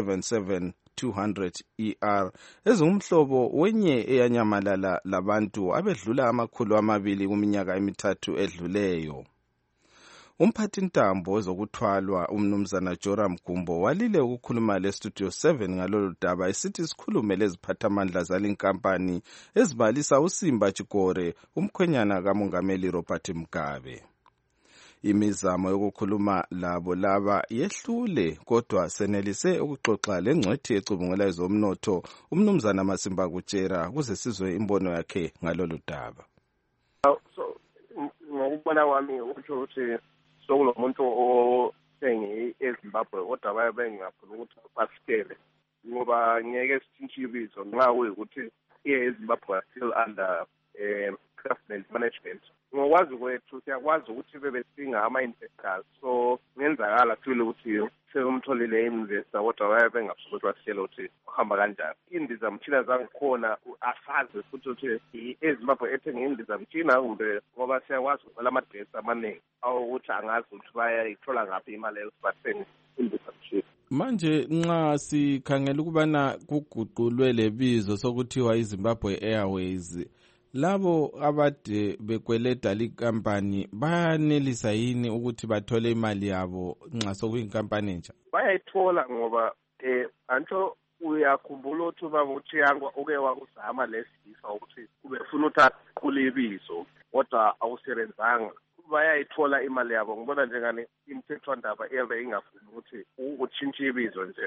777-200 ezingumhlobo wenye eyanyamalala labantu abedlula 200 kuminyaka emithathu edluleyo. Umphathintambo wezokuthwalwa umnumzana Joram Gumbo walile ukukhuluma leStudio 7 ngalolu daba esithi sikhulume leziphathamandla zalinkampani ezibalisa uSimba Chikore umkhwenyana kamongameli Robert Mugabe. Imizamo yokukhuluma labo laba yehlule kodwa senelise ukuxoxa lengcwethi ecubungula ezomnotho umnumzana Masimba Kutshera kuze sizwe imbono yakhe ngalolu daba. So ngokubona kwami ukusho ukuthi sokulomuntu othenge eZimbabwe kodwa baye ngafuna ukuthi basikele ngoba ngeke sitshintshe ibizo nxa kuyikuthi eZimbabwe are still under government management ngokwazi kwethu siyakwazi ukuthi bebesinga ama-investors so kungenzakala sibili ukuthi sebemtholile i-investor kodwa baye bengasukuthi basitshele ukuthi kuhamba kanjani. Iy'ndizamtshina zangikhona asazi futhi ukuthi eZimbabwe ethenge iy'ndizamtshina kumbe ngoba siyakwazi lamadresi amaningi awukuthi angazi ukuthi bayayithola ngaphi imali yokubathenge indizamtshina. Manje nxa sikhangela ukubana kuguqulwe lebizo sokuthiwa iZimbabwe Airways, labo abade bekweleda likampani bayanelisa yini ukuthi bathole imali yabo nxa sokuyinkampani entsha? Bayayithola ngoba antsho uyakhumbula ukuthi ubaba uThiyangwa uke wakuzama lesifisa ukuthi ubefuna ukuthi aqule ibizo kodwa awusebenzanga. Bayayithola imali yabo. Ngibona njengani imithethwandaba iyabe ingafuni ukuthi utshintshe ibizo nje.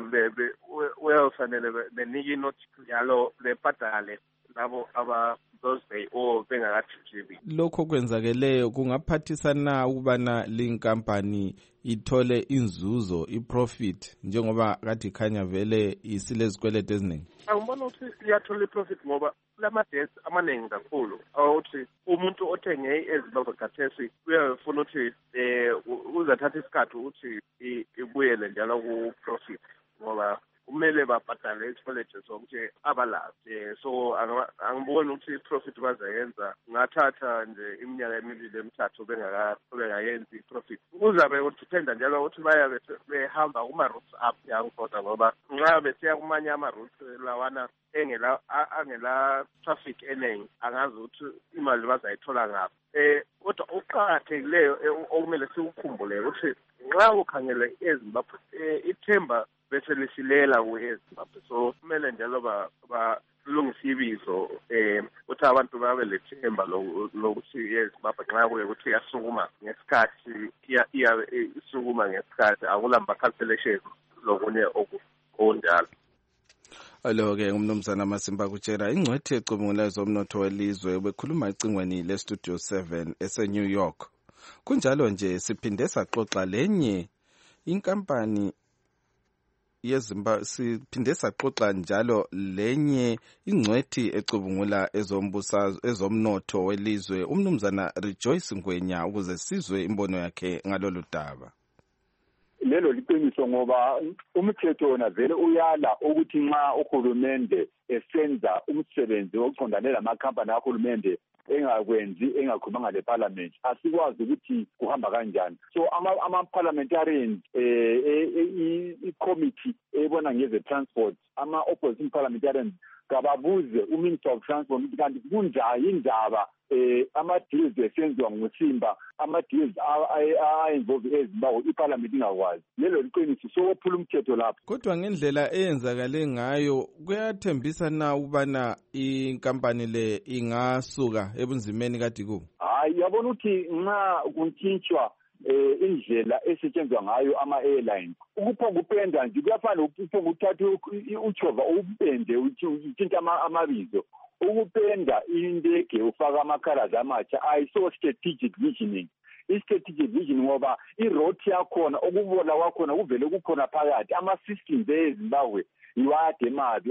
Uyafanele benike inoti njalo bebhadale labo those day bengakatshintshi ibizo. Lokho kwenzakeleyo kungaphathisa na ukubana linkampani ithole inzuzo, i-profit, njengoba kade ikhanya vele isilezikweleti eziningi? Angibona ukuthi iyathola i-profit ngoba lamadesi amaningi kakhulu awuthi umuntu othenge eZimbabwe khathesi uyafuna ukuthi uzathatha isikhathi ukuthi ibuyele njalo ku-profit ngoba kumele babhadale isikweleti sokuthi abalazi. So angiboni ukuthi i-profit bazayenza. Ngathatha nje iminyaka emibili emithathu bengayenzi i-profit. Kuzabe kuthenda njalo ukuthi bayabe behamba kuma-routes up yangikodwa ngoba nxa besiya kumanye ama-routes lawana angela traffic eningi angazi ukuthi imali bazayithola ngaphi. Kodwa okuqakathekileyo okumele sikukhumbule ukuthi nxa ukhangele eZimbabwe ithemba bese lisilela ku-eZimbabwe, so kumele njalo balungise ibizo ukuthi abantu babe lethemba lokuthi eZimbabwe nxa kuye ukuthi iyasukuma ngesikhathi isukuma ngesikhathi akulamba cancellation lokunye okunjalo. Alo-ke umnumzana Masimba kutshela ingcwethi ecubungulayo zomnotho welizwe ubekhuluma ecingweni leStudio 7 ese-New York. Kunjalo nje siphinde saxoxa lenye inkampani yeZimbabwe, siphinde saxoxa njalo lenye ingcwethi ecubungula ezomnotho welizwe umnumzana Rejoice Ngwenya ukuze sizwe imbono yakhe ngalolu daba. Lelo liqiniso ngoba umthetho wona vele uyala ukuthi nxa uhulumende esenza umsebenzi oqondane lamakhampani kahulumende engakhulumanga leParliament asikwazi ukuthi kuhamba kanjani. So ama-parliamentarians i-committee ebona ngeze transport ama-opposition parliamentarians kababuze uMinister of Transport ukuthi kanti kunjani indaba ama-deals esenziwa nguSimba, ama-deals a-involve eZimbabwe iParliament ingakwazi. Lelo liqiniso sokuphula umthetho lapho. Kodwa ngendlela eyenzakale ngayo kuyathembisa na ukubana inkampani le ingasuka ebunzimeni kade kubo? Hayi, yabona ukuthi nxa kuntshintshwa indlela esetshenzwa ngayo ama-airlines ukuphongupenda nje kuyafana ukuphonguthatha uchova upende utshintsha amabizo. Ukupenda indege ufaka amakhalasi amatsha ayiso strategic visioning. I-strategic vision ngoba i-route yakhona ukubola kwakhona kuvele kukhona phakathi ama-systems eZimbabwe iwade mabi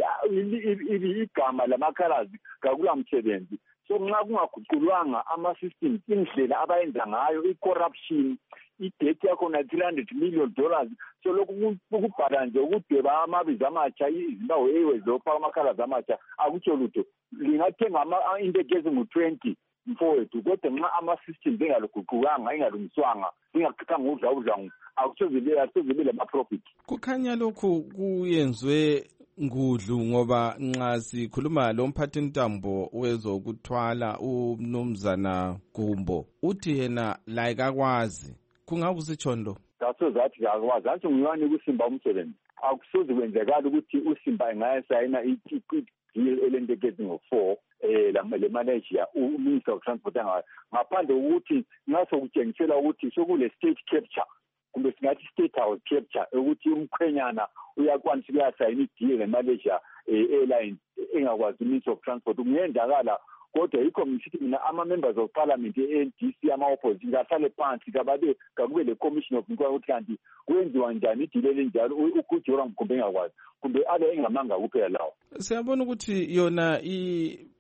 igama lamakhalasi kakula msebenzi. So nxa kungaguqulwanga ama-systems indlela abayenza ngayo i-corruption i-debt yakhona $300 million. So lokhu ukubhala nje ukudweba amabizo amatsha iZimbabwe Airways lokufaka amakhalasi amatsha akutsho lutho. Lingathenga indege ezingu-20 mfowethu kodwa nxa ama-systems engaluguqukanga engalungiswanga ingaqithanga udlawudlangu akusoze lama-profit. Kukhanya lokhu kuyenzwe ngudlu ngoba nxa sikhuluma lo mphathintambo wezokuthwala umnumzana Gumbo uthi yena la kakwazi kungabe usitshondo kasozathi kakwazi antsho ngiyani ukusimba umsebenzi akusoze kwenzekala ukuthi uSimba engayasayina i-deal elendeke ezingu-4 le manager uMinister of Transport ngaphandle ukuthi ngaso kutshengisela ukuthi sokule state capture kumbe singathi state house capture ukuthi umkhwenyana uyakwanisa ukuyasayina i-deal ne-Malaysia Airlines engakwazi uMinister of Transport kungenzakala. Kodwa yikho ngisithi mina ama-members of parliament e-NDC ama-opposition kahlale phansi kakube le commission of inquiry ukuthi kanti kwenziwa njani idile elinjalo uJoram kumbe engakwazi kumbe abe engamanga kuphela lawo. Siyabona ukuthi yona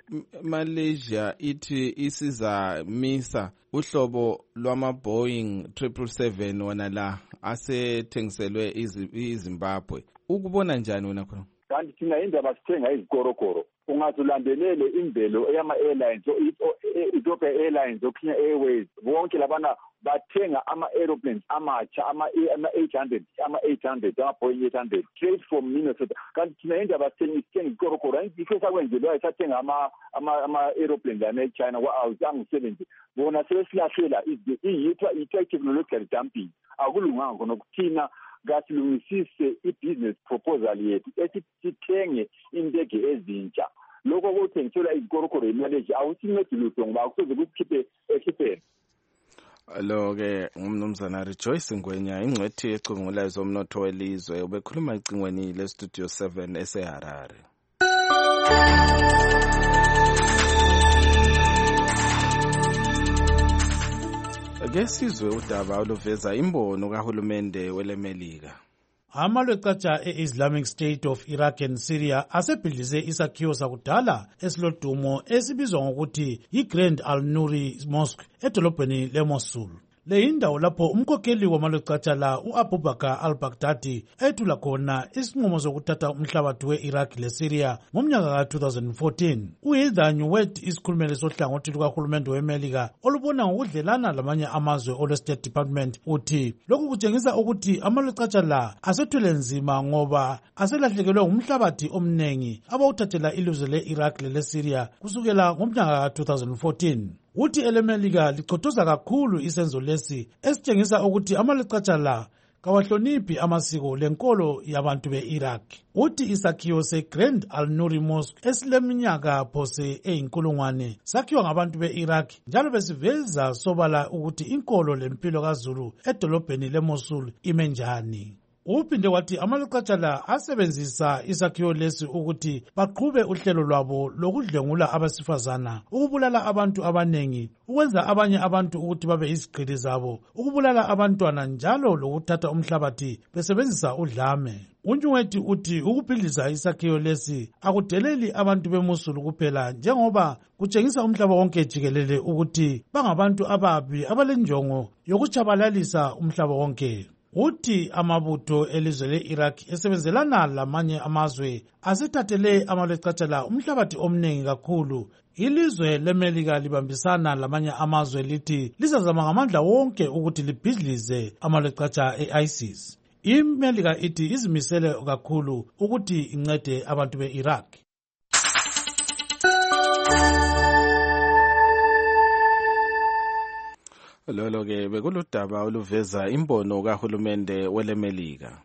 Malaysia ithi isizamisa uhlobo lwama-Boeing 777 wona la asethengiselwe iZimbabwe. Ukubona njani wena khona? Kanti thina indaba sithenga izikorokoro. Ungazulandelele imvelo eyama-airlines, Ethiopia Airlines, Kenya Airways, bonke labana bathenga ama-aeroplanes amatsha, ama-800, ama-Boeing 800, straight from Minnesota. Kanti thina indaba sithenga izikorokoro. Yikho sakwenzelwayo sathenga ama-aeroplanes ame-China angu-70. Bona sebesilahlela i-technological dumping. Akulunganga khona ukuthina kasilungisise i-business proposal yethu ethi sithenge indege ezintsha. Lokho kuthengiselwa izikorokoro eMalaysia awusincedi lutho ngoba akusoze kusikhiphe ekhipheni. Lo-ke ngumnumzana Rejoice Ngwenya, ingcwethi ecubungulayo zomnotho welizwe, ubekhuluma ecingweni leStudio 7 eseHarare. Ake sizwe udaba oluveza imbono kahulumende weleMelika. Amalwecatsha e-Islamic State of Iraq and Syria asebhidlize isakhiwo sakudala esilodumo esibizwa ngokuthi yi-Grand Al-Nuri Mosque edolobheni leMosul. Le yindawo lapho umkhokheli wamalwecatsha la u-Abubakar al-Baghdadi ethula khona isinqumo sokuthatha umhlabathi we-Iraq le-Syria ngomnyaka ka-2014. U-Heather Nauert, isikhulumeli sohlangothi lukahulumende weMelika olubona ngokudlelana lamanye amazwe olwe-State Department, uthi lokhu kutshengisa ukuthi amalwecatsha la asethwele nzima ngoba aselahlekelwe ngumhlabathi omningi abawuthathela ilizwe le-Iraq lele-Syria kusukela ngomnyaka ka-2014. Uthi eleMelika lichothoza kakhulu isenzo lesi esitshengisa ukuthi amalwecatsha la kawahloniphi amasiko lenkolo yabantu be-Iraq. Uthi isakhiwo se-Grand Al-Nuri Mosque esileminyaka phose eyinkulungwane sakhiwa ngabantu be-Iraq njalo besiveza sobala ukuthi inkolo lempilo kaZulu edolobheni leMosul ime njani. Uphinde wathi amalwecatsha la asebenzisa isakhiwo lesi ukuthi baqhube uhlelo lwabo lokudlengula abesifazana, ukubulala abantu abanengi, ukwenza abanye abantu ukuthi babe izigqili zabo, ukubulala abantwana njalo lokuthatha umhlabathi besebenzisa udlame. Unjungwethi uthi ukubhidliza isakhiwo lesi akudeleli abantu beMosul kuphela njengoba kutshengisa umhlaba wonke jikelele ukuthi bangabantu ababi abalenjongo yokuchabalalisa umhlaba wonke. Uthi amabutho elizwe le-Iraq esebenzelana lamanye amazwe asethathele amalwecatsha la umhlabathi omningi kakhulu. Ilizwe leMelika libambisana lamanye amazwe lithi lizazama ngamandla wonke ukuthi libhidlize amalwecatsha e-ISIS. IMelika ithi izimisele kakhulu ukuthi incede abantu be-Iraq. Lolo-ke bekuludaba oluveza imbono kahulumende weleMelika.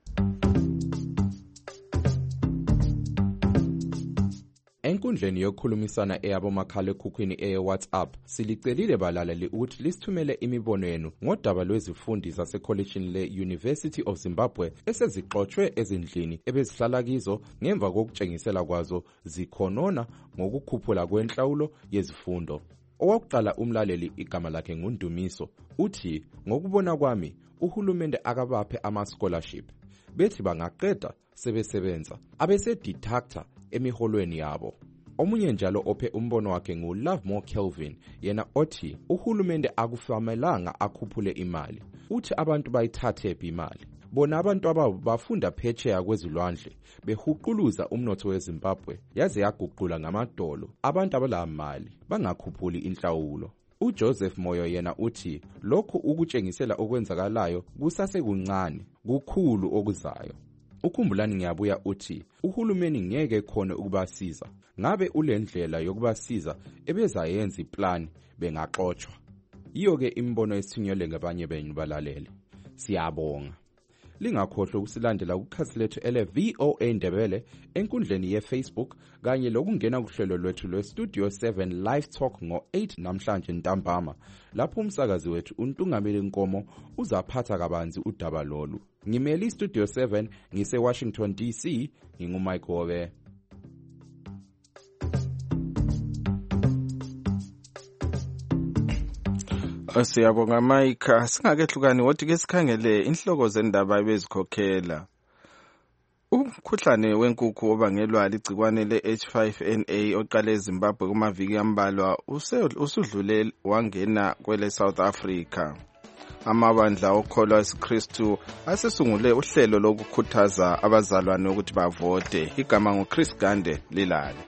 Enkundleni yokukhulumisana eyabomakhalekhukhwini eye-WhatsApp silicelile balaleli ukuthi lisithumele imibono yenu ngodaba lwezifundi zasekholejini le-University of Zimbabwe esezixotshwe ezindlini ebezihlala kizo ngemva kokutshengisela kwazo zikhonona ngokukhuphula kwenhlawulo yezifundo. Owakuqala umlaleli igama lakhe nguNdumiso uthi ngokubona kwami uhulumende akabaphe ama-scholarship bethi bangaqeda sebesebenza abese-deductor emiholweni yabo. Omunye njalo ophe umbono wakhe nguLovemore Kelvin yena othi uhulumende akufamelanga akhuphule imali, uthi abantu bayithathephi imali. Bona abantu ababo bafunda phetsheya kwezilwandle behuquluza umnotho weZimbabwe yaze yaguqula ngamadolo abantu abala mali bangakhuphuli inhlawulo. uJoseph Moyo yena uthi lokhu ukutshengisela okwenzakalayo kusasekuncane kukhulu okuzayo. Ukhumbulani ngiyabuya uthi uhulumeni ngeke khona ukubasiza ngabe ulendlela yokubasiza ebezayenza iplan bengaxoxwa. Iyo ke imbono esithunyelwe ngabanye benu balalele. Siyabonga. Lingakhohlwa ukusilandela kukhasi lethu ele-VOA Ndebele enkundleni ye-Facebook kanye lokungena kuhlelo lwethu lwe-Studio 7 Live Talk ngo-8 namhlanje ntambama lapho umsakazi wethu uNtungameli Nkomo uzaphatha kabanzi udaba lolu. Ngimeli iStudio 7 ngise-Washington DC, nginguMike Hobe. Siyabonga Mike, singakehlukani wothi ke sikhangele inhloko zendaba ebezikhokhela. Umkhuhlane wenkukhu obangelwa ligcikwane le-H5N8 oqale eZimbabwe kumaviki ambalwa usudlule wangena kwele South Africa. Amabandla okholwa esiKristu asesungule uhlelo lokukhuthaza abazalwane ukuthi bavote. Igama nguChris Gande Lilale.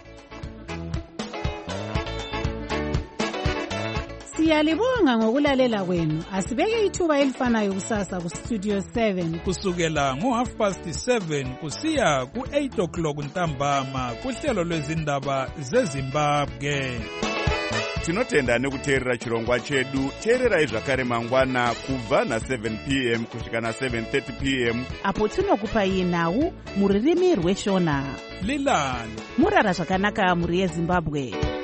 Siyalibonga ngokulalela kwenu. Asibeke ithuba elifanayo kusasa ku Studio 7 kusukela ngo7:30 kusiya ku8 o'clock ntambama kuhlelo lwezindaba zeZimbabwe. Tinotenda nekuteerera chirongwa chedu. Teererai zvakare mangwana kubva na7 p.m. kusvika na7:30 p.m. apo tinokupai nhau muririmi rweshona. Lilani murara zvakanaka muri yeZimbabwe.